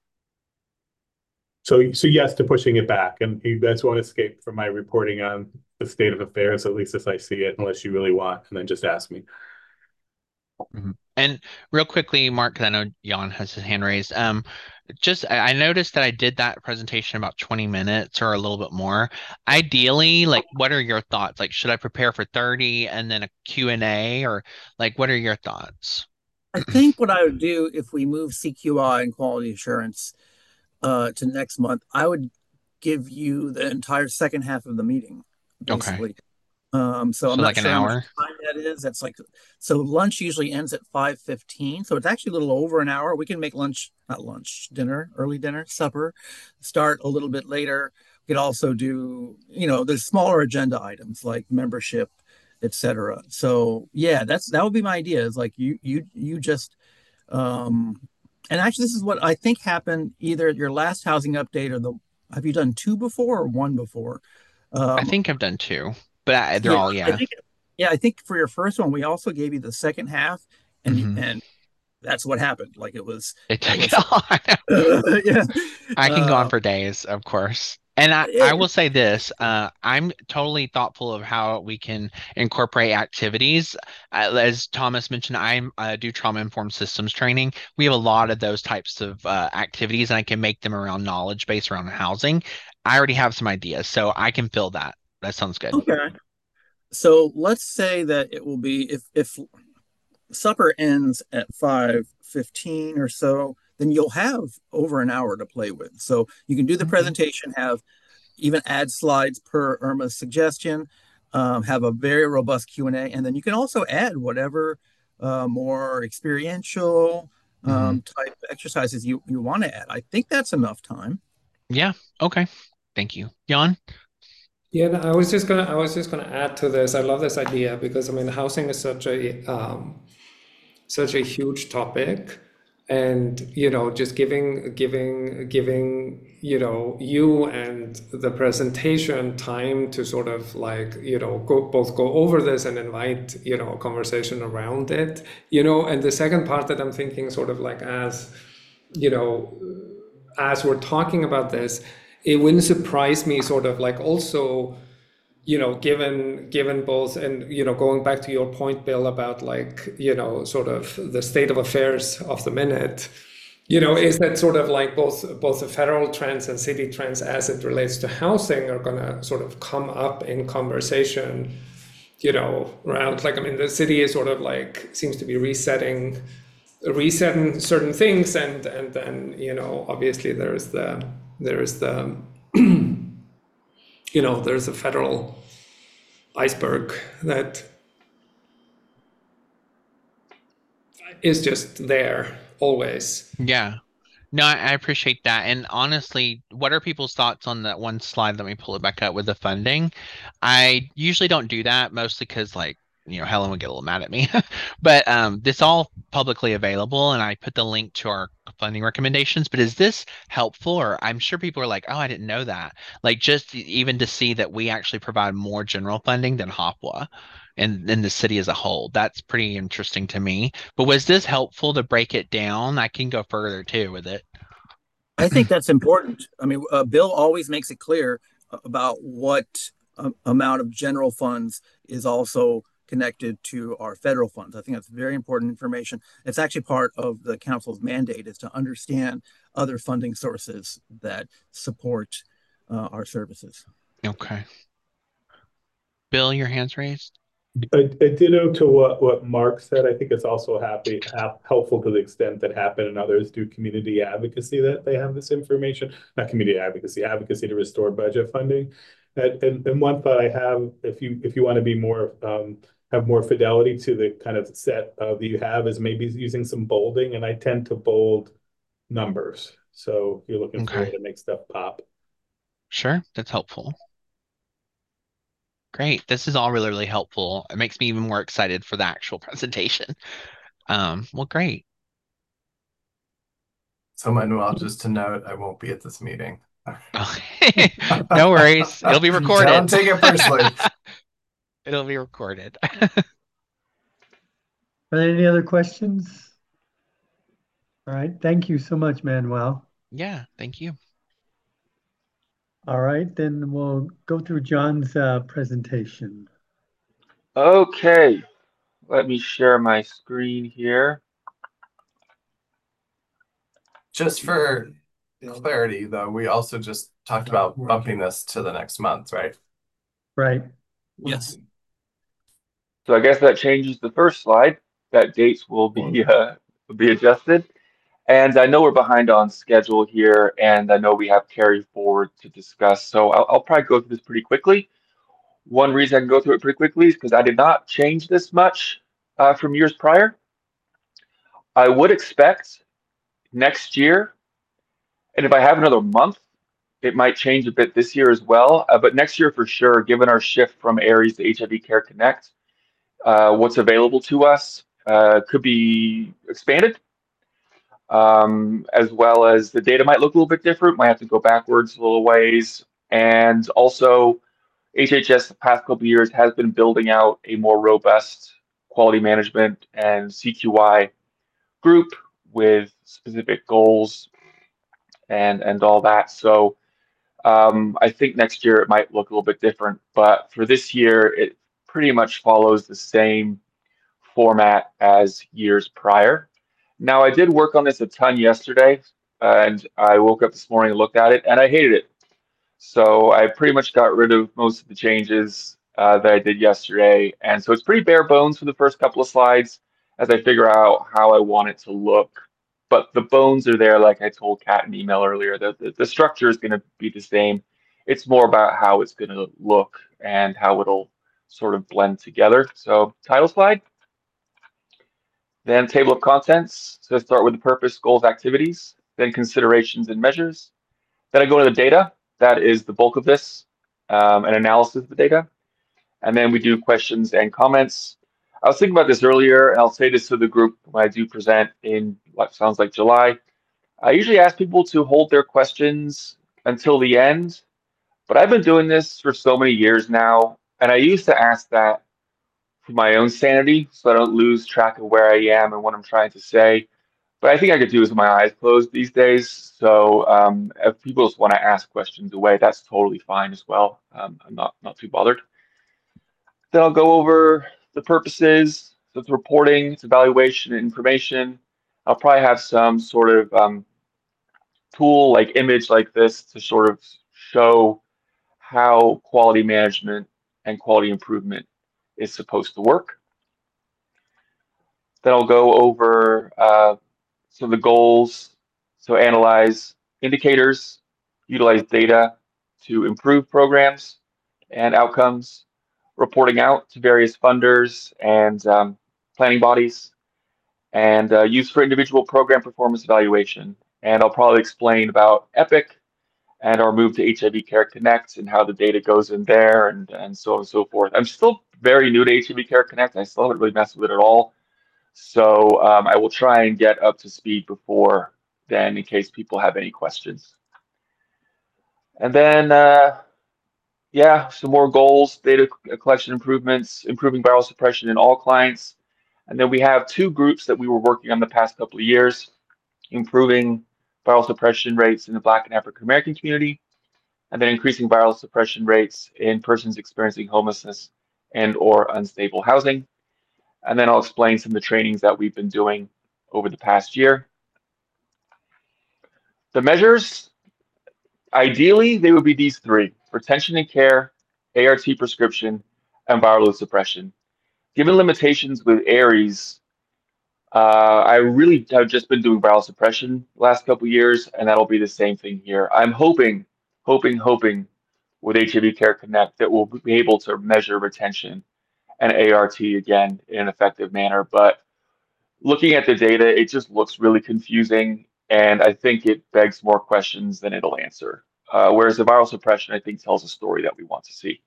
So, so yes to pushing it back, and you guys won't escape from my reporting on the state of affairs, at least as I see it, unless you really want, and then just ask me. Mm-hmm. And real quickly, Mark, because I know Jan has his hand raised. Um, just I noticed that I did that presentation about twenty minutes or a little bit more. Ideally, like, what are your thoughts? Like, should I prepare for thirty and then a Q and A, or like, what are your thoughts? I think what I would do if we move C Q I and quality assurance uh, to next month, I would give you the entire second half of the meeting, basically. Okay. Um, so, so I'm not like sure an how hour? much time that is. That's like, so lunch usually ends at five fifteen. So it's actually a little over an hour. We can make lunch, not lunch, dinner, early dinner, supper, start a little bit later. We could also do, you know, there's smaller agenda items like membership, et cetera. So yeah, that's, that would be my idea, is like you, you, you just, um, and actually this is what I think happened either at your last housing update or the, have you done two before or one before? Um, I think I've done two. But they're yeah, all, yeah. I think, yeah, I think for your first one, we also gave you the second half, and mm-hmm. and that's what happened. Like it was. It took it all. uh, yeah, I can uh, go on for days, of course. And I, it, I will say this, uh, I'm totally thoughtful of how we can incorporate activities. Uh, as Thomas mentioned, I uh, do trauma-informed systems training. We have a lot of those types of uh, activities, and I can make them around knowledge base around housing. I already have some ideas, so I can fill that. That sounds good. Okay. So let's say that it will be, if, if supper ends at five fifteen or so, then you'll have over an hour to play with. So you can do the presentation, have even add slides per Irma's suggestion, um, have a very robust Q and A, and then you can also add whatever uh, more experiential um, mm-hmm. type exercises you, you want to add. I think that's enough time. Yeah. Okay. Thank you. Jan? Yeah, I was just gonna. I was just gonna add to this. I love this idea because I mean, housing is such a um, such a huge topic, and you know, just giving, giving, giving, you know, you and the presentation time to sort of like, you know, go both go over this and invite, you know, a conversation around it, you know. And the second part that I'm thinking, sort of like as, you know, as we're talking about this. It wouldn't surprise me, sort of like also, you know, given given both, and you know, going back to your point, Bill, about like, you know, sort of the state of affairs of the minute, you know, is that sort of like both both the federal trends and city trends as it relates to housing are going to sort of come up in conversation, you know, around like, I mean, the city is sort of like seems to be resetting, resetting certain things, and and then, you know, obviously there's the There's the, you know, there's a federal iceberg that is just there always. Yeah. No, I I appreciate that. And honestly, what are people's thoughts on that one slide? Let me pull it back up with the funding. I usually don't do that, mostly because, like, you know, Helen would get a little mad at me. But um, this all publicly available, and I put the link to our funding recommendations. But is this helpful? Or I'm sure people are like, oh, I didn't know that. Like, just e- even to see that we actually provide more general funding than Hopwa and in the city as a whole. That's pretty interesting to me. But was this helpful to break it down? I can go further too with it. I think that's important. I mean, uh, Bill always makes it clear about what um, amount of general funds is also connected to our federal funds. I think that's very important information. It's actually part of the council's mandate is to understand other funding sources that support uh, our services. Okay. Bill, your hand's raised. A, a ditto to what, what Mark said. I think it's also happy ha- helpful to the extent that Happen and others do community advocacy that they have this information, not community advocacy, advocacy to restore budget funding. And, and, and one thought I have, if you if you want to be more um, have more fidelity to the kind of set uh, that you have, is maybe using some bolding. And I tend to bold numbers, so if you're looking for a way Okay. to make stuff pop. Sure, that's helpful. Great. This is all really, really helpful. It makes me even more excited for the actual presentation. Um, well, great. So Manuel, just to note, I won't be at this meeting. Okay. No worries. It'll be recorded. Don't take it personally. It'll be recorded. Are there any other questions? All right. Thank you so much, Manuel. Yeah, thank you. All right, then we'll go through John's uh, presentation. Okay, let me share my screen here. Just for clarity, though, we also just talked about bumping this to the next month, right? Right. Yes. So I guess that changes the first slide. That dates will be uh, will be adjusted. And I know we're behind on schedule here, and I know we have carry forward to discuss. So I'll, I'll probably go through this pretty quickly. One reason I can go through it pretty quickly is because I did not change this much uh, from years prior. I would expect next year, and if I have another month, it might change a bit this year as well. Uh, but next year for sure, given our shift from Aries to H I V Care Connect, uh, what's available to us uh, could be expanded. Um, as well as the data might look a little bit different, might have to go backwards a little ways. And also, H H S the past couple of years has been building out a more robust quality management and C Q I group with specific goals and and all that. So um, I think next year it might look a little bit different, but for this year, it pretty much follows the same format as years prior. Now, I did work on this a ton yesterday, and I woke up this morning and looked at it, and I hated it. So I pretty much got rid of most of the changes uh, that I did yesterday. And so it's pretty bare bones for the first couple of slides as I figure out how I want it to look. But the bones are there, like I told Kat in email earlier. The, the, the structure is going to be the same. It's more about how it's going to look and how it'll sort of blend together. So title slide. Then table of contents. So I start with the purpose, goals, activities, then considerations and measures. Then I go to the data. That is the bulk of this, um, an analysis of the data. And then we do questions and comments. I was thinking about this earlier, and I'll say this to the group when I do present in what sounds like July. I usually ask people to hold their questions until the end, but I've been doing this for so many years now, and I used to ask that for my own sanity so I don't lose track of where I am and what I'm trying to say. But I think I could do this with my eyes closed these days. So um, if people just want to ask questions away, that's totally fine as well. Um, I'm not, not too bothered. Then I'll go over the purposes. So it's reporting, it's evaluation, and information. I'll probably have some sort of um, tool like image like this to sort of show how quality management and quality improvement is supposed to work. Then I'll go over uh, so the goals, so analyze indicators, utilize data to improve programs and outcomes, reporting out to various funders and um, planning bodies, and uh, use for individual program performance evaluation And I'll probably explain about Epic and our move to H I V Care Connect and how the data goes in there and, and so on and so forth. I'm still very new to H I V Care Connect. I still haven't really messed with it at all. So um, I will try and get up to speed before then in case people have any questions. And then, uh, yeah, some more goals, data collection improvements, improving viral suppression in all clients. And then we have two groups that we were working on the past couple of years, improving viral suppression rates in the Black and African American community, and then increasing viral suppression rates in persons experiencing homelessness and or unstable housing. And then I'll explain some of the trainings that we've been doing over the past year. The measures, ideally, they would be these three: retention and care, A R T prescription, and viral load suppression. Given limitations with ARES, uh, I really have just been doing viral suppression the last couple of years, and that'll be the same thing here. I'm hoping, hoping, hoping with H I V Care Connect that we'll be able to measure retention and A R T again in an effective manner. But looking at the data, it just looks really confusing, and I think it begs more questions than it'll answer. Uh, whereas the viral suppression, I think, tells a story that we want to see.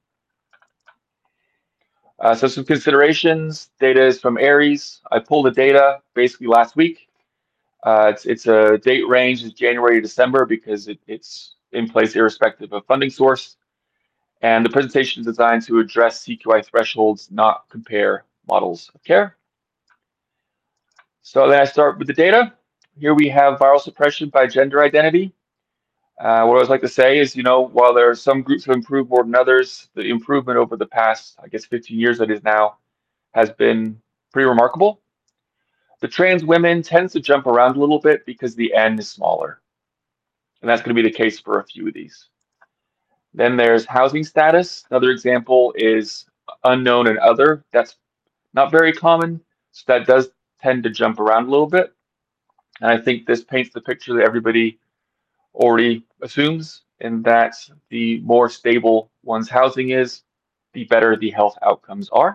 Uh, so some considerations. Data is from ARES. I pulled the data basically last week. Uh, it's, it's a date range is January to December because it, it's in place irrespective of funding source. And the presentation is designed to address C Q I thresholds, not compare models of care. So then I start with the data. Here we have viral suppression by gender identity. Uh, what I always like to say is, you know, while there are some groups have improved more than others, the improvement over the past, I guess, fifteen years that is now, has been pretty remarkable. The trans women tends to jump around a little bit because the N is smaller. And that's going to be the case for a few of these. Then there's housing status. Another example is unknown and other. That's not very common. So that does tend to jump around a little bit. And I think this paints the picture that everybody already assumes, in that the more stable one's housing is, the better the health outcomes are.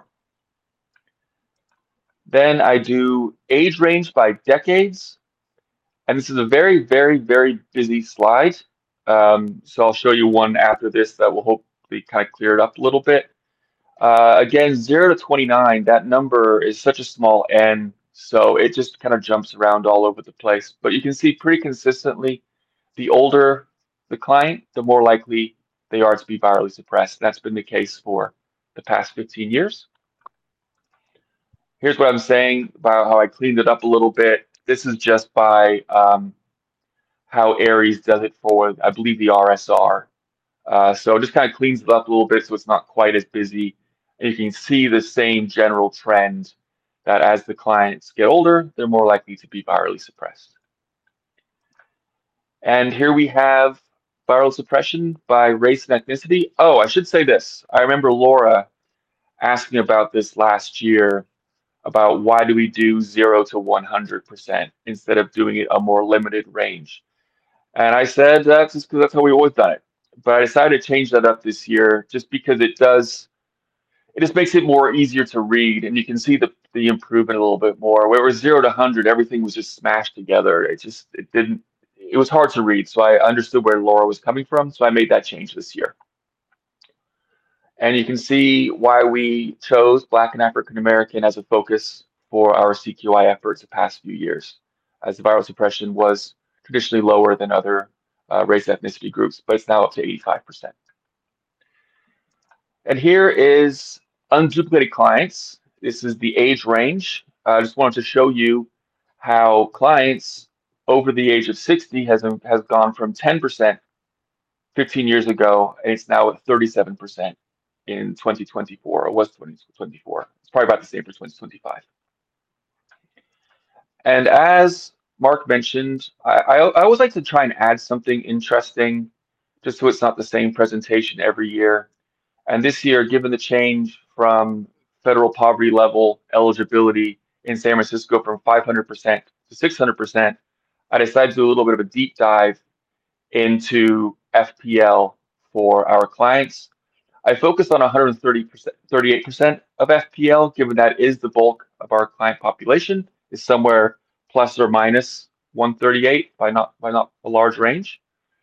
Then I do age range by decades. And this is a very, very, very busy slide. Um, so I'll show you one after this that will hopefully kind of clear it up a little bit. Uh, again, zero to twenty-nine, that number is such a small N, so it just kind of jumps around all over the place. But you can see pretty consistently, the older the client, the more likely they are to be virally suppressed. That's been the case for the past fifteen years. Here's what I'm saying about how I cleaned it up a little bit. This is just by um, how ARES does it for, I believe, the R S R. Uh, so it just kind of cleans it up a little bit so it's not quite as busy. And you can see the same general trend that as the clients get older, they're more likely to be virally suppressed. And here we have viral suppression by race and ethnicity. Oh, I should say this. I remember Laura asking about this last year, about why do we do zero to one hundred percent instead of doing it a more limited range. And I said that's just because that's how we've always done it. But I decided to change that up this year just because it does, it just makes it more easier to read, and you can see the, the improvement a little bit more. Where it was zero to one hundred, everything was just smashed together. It just, it didn't, it was hard to read. So I understood where Laura was coming from. So I made that change this year. And you can see why we chose Black and African American as a focus for our C Q I efforts the past few years, as the viral suppression was traditionally lower than other uh, race ethnicity groups, but it's now up to eighty-five percent. And here is unduplicated clients. This is the age range. I just wanted to show you how clients over the age of sixty has, has gone from ten percent fifteen years ago, and it's now at thirty-seven percent in twenty twenty-four. It was twenty twenty-four. It's probably about the same for twenty twenty-five. And as Mark mentioned, I, I, I always like to try and add something interesting, just so it's not the same presentation every year. And this year, given the change from federal poverty level eligibility in San Francisco from five hundred percent to six hundred percent, I decided to do a little bit of a deep dive into F P L for our clients. I focused on one hundred thirty percent, thirty-eight percent of F P L, given that is the bulk of our client population, is somewhere plus or minus one thirty-eight by not by not a large range.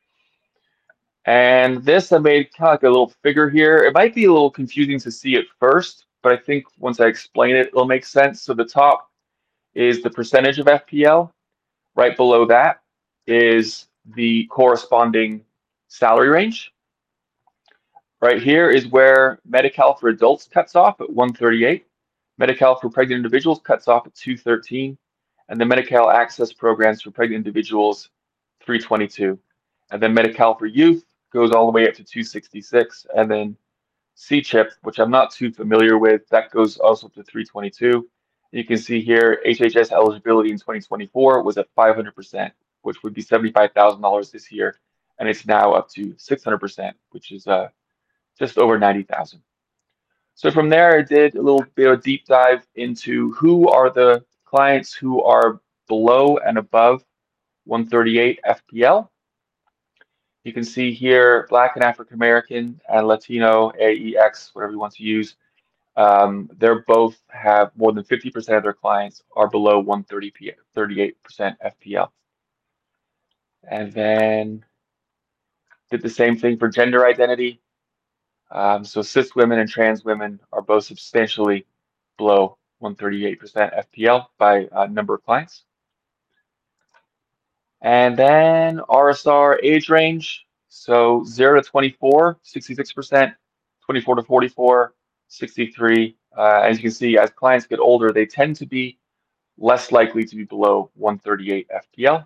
And this I made kind of like a little figure here. It might be a little confusing to see at first, but I think once I explain it, it'll make sense. So the top is the percentage of F P L. Right below that is the corresponding salary range. Right here is where Medi-Cal for adults cuts off at one thirty-eight. Medi-Cal for pregnant individuals cuts off at two thirteen. And the Medi-Cal access programs for pregnant individuals, three twenty-two. And then Medi-Cal for youth goes all the way up to two sixty-six. And then C-CHIP, which I'm not too familiar with, that goes also up to three twenty-two. You can see here H H S eligibility in twenty twenty-four was at five hundred percent, which would be seventy-five thousand dollars this year. And it's now up to six hundred percent, which is uh, just over ninety thousand dollars. So from there, I did a little bit of a deep dive into who are the clients who are below and above one thirty-eight F P L. You can see here Black and African American and Latino, A E X, whatever you want to use. Um, they're both have more than fifty percent of their clients are below one thirty-eight percent F P L. And then did the same thing for gender identity. Um, so cis women and trans women are both substantially below one thirty-eight percent F P L by uh, number of clients. And then R S R age range. So zero to twenty-four, sixty-six percent, twenty-four to forty-four, sixty-three. Uh, as you can see, as clients get older, they tend to be less likely to be below one thirty-eight F P L.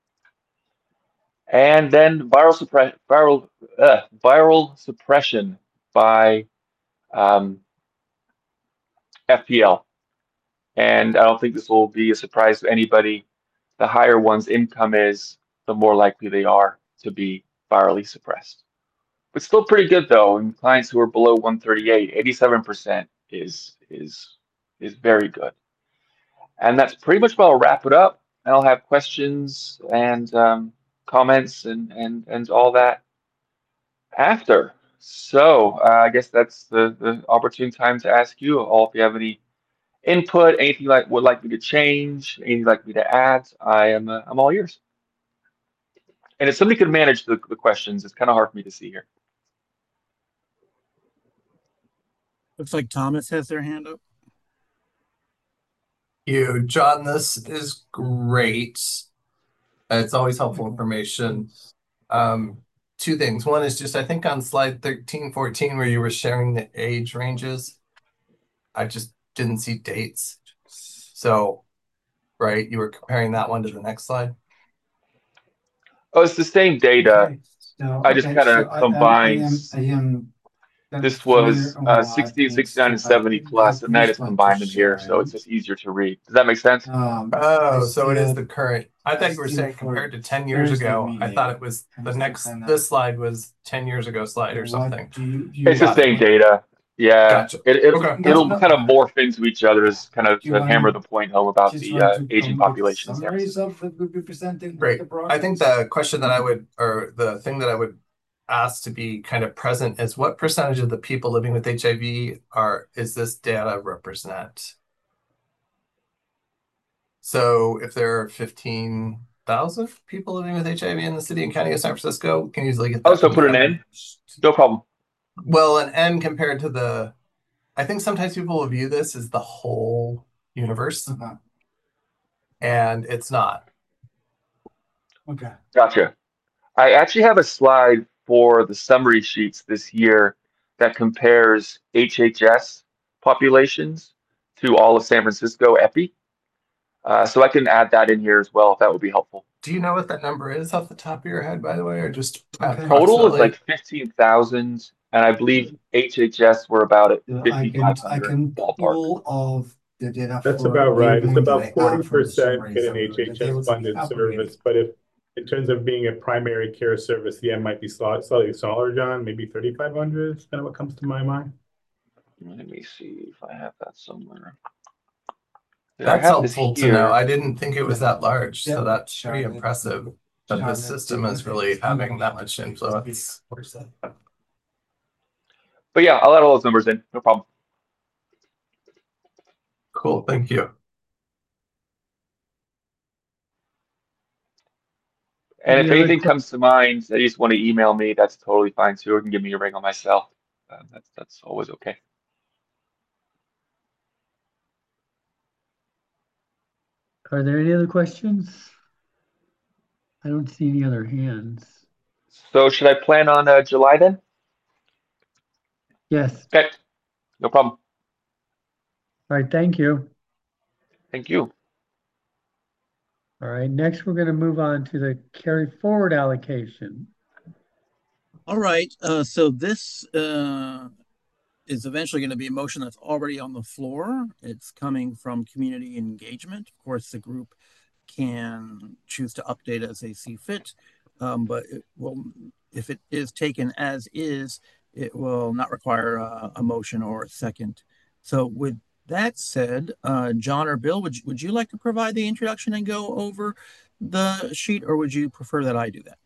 And then viral, suppre viral, uh, viral suppression by um, F P L. And I don't think this will be a surprise to anybody. The higher one's income is, the more likely they are to be virally suppressed. But still pretty good though. In clients who are below one thirty-eight, eighty-seven percent is is is very good. And that's pretty much what I'll wrap it up. And I'll have questions and um, comments and and and all that after. So uh, I guess that's the the opportune time to ask you all if you have any input, anything you like would like me to change, anything you'd like me to add. I am uh, I'm all ears. And if somebody could manage the, the questions, it's kind of hard for me to see here. Looks like Thomas has their hand up. You, John, this is great. It's always helpful information. Um, two things. One is just, I think on slide thirteen, fourteen, where you were sharing the age ranges, I just didn't see dates. So, right, you were comparing that one to the next slide? Oh, it's the same data. Okay. So, I just okay, kind of so I- I- combined. I am, I am This familiar was on uh, what sixty, is sixty-nine, and so I seventy plus, and I just just want to combined them here, share so it's it. just easier to read. Does that make sense? Um, Oh, I so it is said the current. I thought you were still saying for compared to ten years Thursday ago. I meeting, thought it was the I'm next, still kinda- this slide was ten years ago slide or what something. do you, do you It's the got it. same data. Yeah, Gotcha. it, it, Okay. it'll No, kind of no. morph into each other as kind of Do you to want hammer to the point home about just the want uh, to aging come with population in San summaries Francisco. of what we presented? Great. the I think progress? the question that I would, or the thing that I would ask to be kind of present is what percentage of the people living with H I V are, is this data represent? So if there are fifteen thousand people living with H I V in the city and county of San Francisco, we can easily get that. Oh, so from put the an N? average. No problem. Well, an N compared to the, I think sometimes people will view this as the whole universe, Uh-huh. and it's not. Okay. Gotcha. I actually have a slide for the summary sheets this year that compares H H S populations to all of San Francisco epi. Uh, so I can add that in here as well if that would be helpful. Do you know what that number is off the top of your head, by the way, or just Okay. Total is approximately? like fifteen thousand, and I believe H H S were about at So I can fifty-five I hundred can ballpark. pull of the data That's for about right. It's labeling that about I add forty from the percent summaries get an of the- the H H tables that we S-funded have already. service, but if in terms of being a primary care service, the M might be slightly slightly smaller, John, maybe thirty-five hundred is kind of what comes to my mind. Let me see if I have that somewhere. I That's have this helpful to know. here. I didn't think it was that large, so Yep. that's pretty Charlotte. impressive that the Charlotte, system do is you really think- having that much influence. But yeah, I'll add all those numbers in. No problem. Cool, thank you. And Any if other anything que- comes to mind that you just want to email me, that's totally fine too. Or you can give me a ring on my cell. Um, that's that's always okay. Are there any other questions? I don't see any other hands. So should I plan on uh, July then? Yes. Okay, no problem. All right, thank you. Thank you. All right, next we're going to move on to the carry forward allocation. All right. Uh, so this uh, is eventually going to be a motion that's already on the floor. It's coming from community engagement. Of course, the group can choose to update as they see fit, um, but it will, if it is taken as is, it will not require uh, a motion or a second. So with that said, uh, John or Bill, would you, would you like to provide the introduction and go over the sheet, or would you prefer that I do that?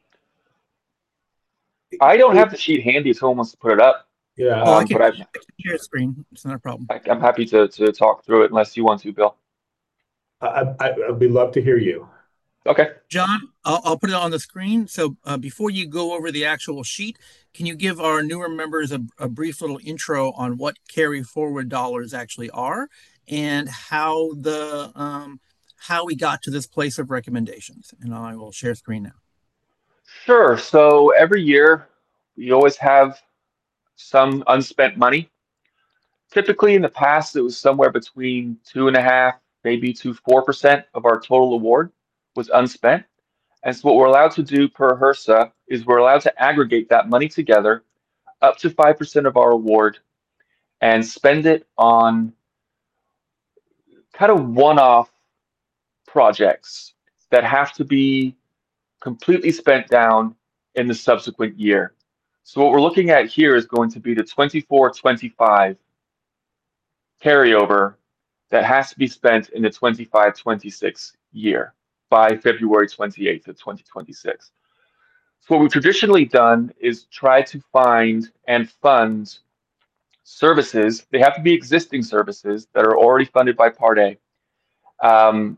I don't have the sheet handy if someone wants to put it up. Yeah. Oh, I Um, can, but I, I can share a screen. It's not a problem. I I'm happy to to talk through it unless you want to, Bill. I, I, I'd be love to hear you. Okay. John, I'll, I'll put it on the screen. So uh, before you go over the actual sheet, can you give our newer members a, a brief little intro on what carry forward dollars actually are and how the um, how we got to this place of recommendations? And I will share screen now. Sure. So every year we always have some unspent money. Typically in the past it was somewhere between two and a half, maybe to four percent of our total award was unspent. And so what we're allowed to do per HRSA is we're allowed to aggregate that money together up to five percent of our award and spend it on kind of one-off projects that have to be completely spent down in the subsequent year. So what we're looking at here is going to be the twenty-four twenty-five carryover that has to be spent in the twenty-five twenty-six year by February twenty-eighth of twenty twenty-six. So what we've traditionally done is try to find and fund services. They have to be existing services that are already funded by Part A, um,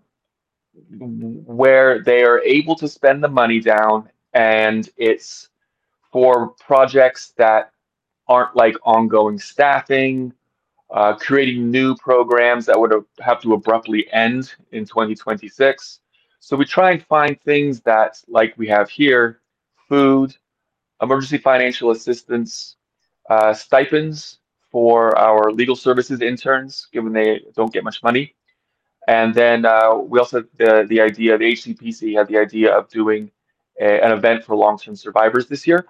where they are able to spend the money down, and it's for projects that aren't like ongoing staffing, uh, creating new programs that would have to abruptly end in twenty twenty-six. So we try and find things that, like we have here, food, emergency financial assistance, uh, stipends for our legal services interns, given they don't get much money. And then uh, we also had the, the idea, the H C P C had the idea of doing a, an event for long-term survivors this year.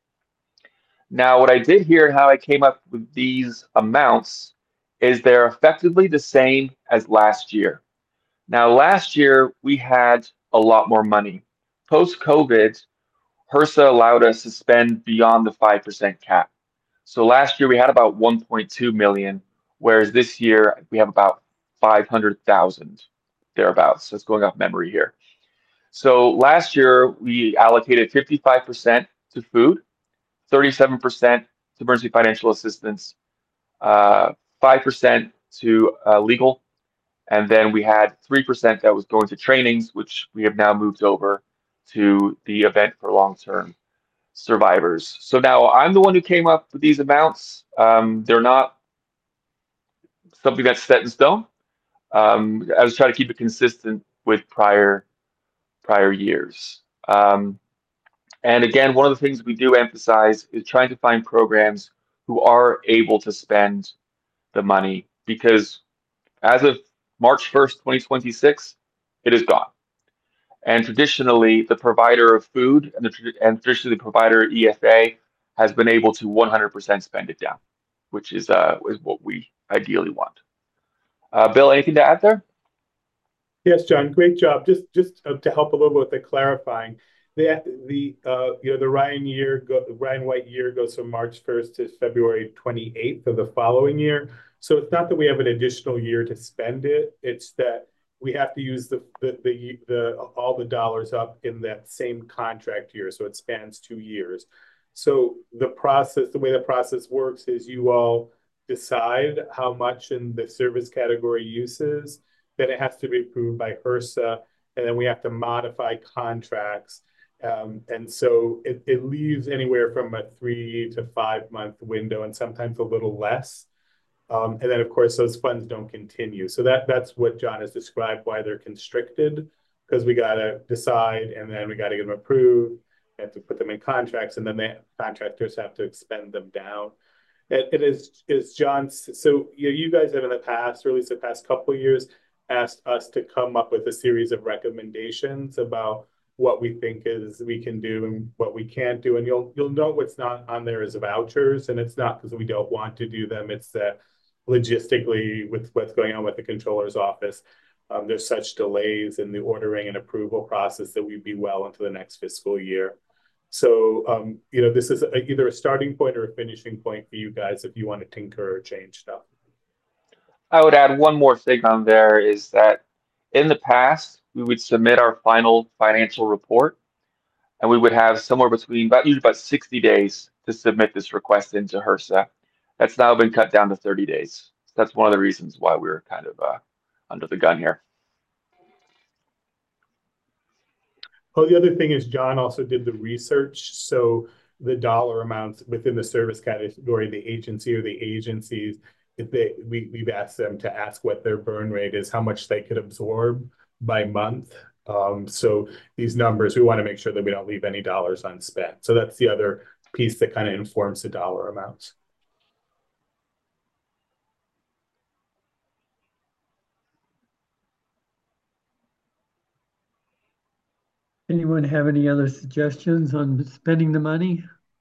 Now, what I did here and how I came up with these amounts is they're effectively the same as last year. Now, last year we had a lot more money. Post-COVID, HRSA allowed us to spend beyond the five percent cap. So last year we had about one point two million, whereas this year we have about five hundred thousand thereabouts. So it's going off memory here. So last year we allocated fifty-five percent to food, thirty-seven percent to emergency financial assistance, uh, five percent to uh, legal, and then we had three percent that was going to trainings, which we have now moved over to the event for long-term survivors. So now I'm the one who came up with these amounts. Um, they're not something that's set in stone. Um, I was trying to keep it consistent with prior prior years. Um, and again, one of the things we do emphasize is trying to find programs who are able to spend the money, because as of March first, twenty twenty-six, it is gone. And traditionally, the provider of food and, the, and traditionally the provider E F A has been able to one hundred percent spend it down, which is uh, is what we ideally want. Uh, Bill, anything to add there? Yes, John, great job. Just just uh, to help a little bit with the clarifying, the the uh, you know the Ryan year go, Ryan White year goes from March first to February twenty-eighth of the following year. So it's not that we have an additional year to spend it; it's that we have to use the the the, the all the dollars up in that same contract year. So it spans two years. So the process, the way the process works, is you all decide how much in the service category uses. Then it has to be approved by HRSA, and then we have to modify contracts. Um, and so it, it leaves anywhere from a three to five month window, and sometimes a little less. Um, and then, of course, those funds don't continue. So that that's what John has described, why they're constricted, because we got to decide, and then we got to get them approved, and to put them in contracts, and then the contractors have to expend them down. It, it is, is John, so you, know, you guys have in the past, or at least the past couple of years, asked us to come up with a series of recommendations about what we think is we can do and what we can't do. And you'll you'll know what's not on there is vouchers, and it's not because we don't want to do them. It's that logistically, with what's going on with the controller's office, um, there's such delays in the ordering and approval process that we'd be well into the next fiscal year. So, um, you know, this is a, either a starting point or a finishing point for you guys if you want to tinker or change stuff. I would add one more thing on there is that in the past, we would submit our final financial report, and we would have somewhere between about usually about sixty days to submit this request into HRSA. That's now been cut down to thirty days. So that's one of the reasons why we're kind of uh, under the gun here. Oh, the other thing is John also did the research. So the dollar amounts within the service category, the agency or the agencies, if they we, we've asked them to ask what their burn rate is, how much they could absorb by month. Um, so these numbers, we want to make sure that we don't leave any dollars unspent. So that's the other piece that kind of informs the dollar amounts. Anyone have any other suggestions on spending the money?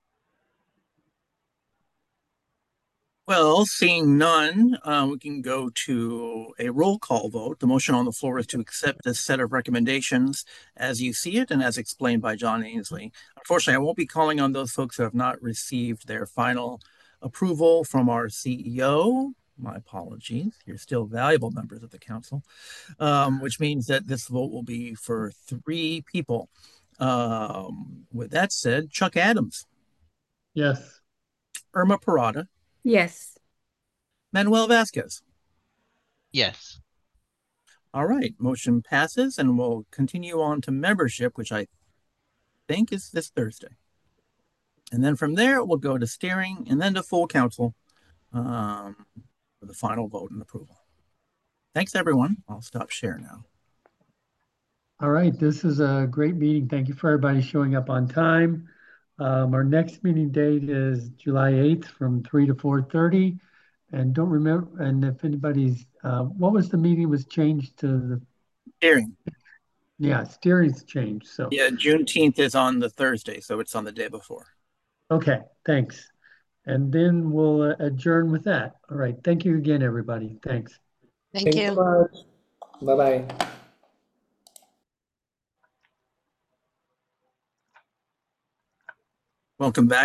Well, seeing none, uh, we can go to a roll call vote. The motion on the floor is to accept this set of recommendations as you see it and as explained by John Ainsley. Unfortunately, I won't be calling on those folks who have not received their final approval from our C E O. My apologies. You're still valuable members of the council, um, which means that this vote will be for three people. Um, with that said, Chuck Adams. Yes. Irma Parada. Yes. Manuel Vasquez. Yes. All right, motion passes, and we'll continue on to membership, which I think is this Thursday. And then from there, we'll go to steering and then to full council um, for the final vote and approval. Thanks, everyone. I'll stop share now. All right, this is a great meeting. Thank you for everybody showing up on time. Um, our next meeting date is July eighth from three to four thirty. And don't remember, and if anybody's, uh, what was the meeting was changed to the Steering. Yeah, steering's changed. So Yeah, Juneteenth is on the Thursday, so it's on the day before. okay, thanks. And then we'll uh, adjourn with that. All right, thank you again, everybody. Thanks. Thank Thanks you. so much. Bye-bye. Welcome back.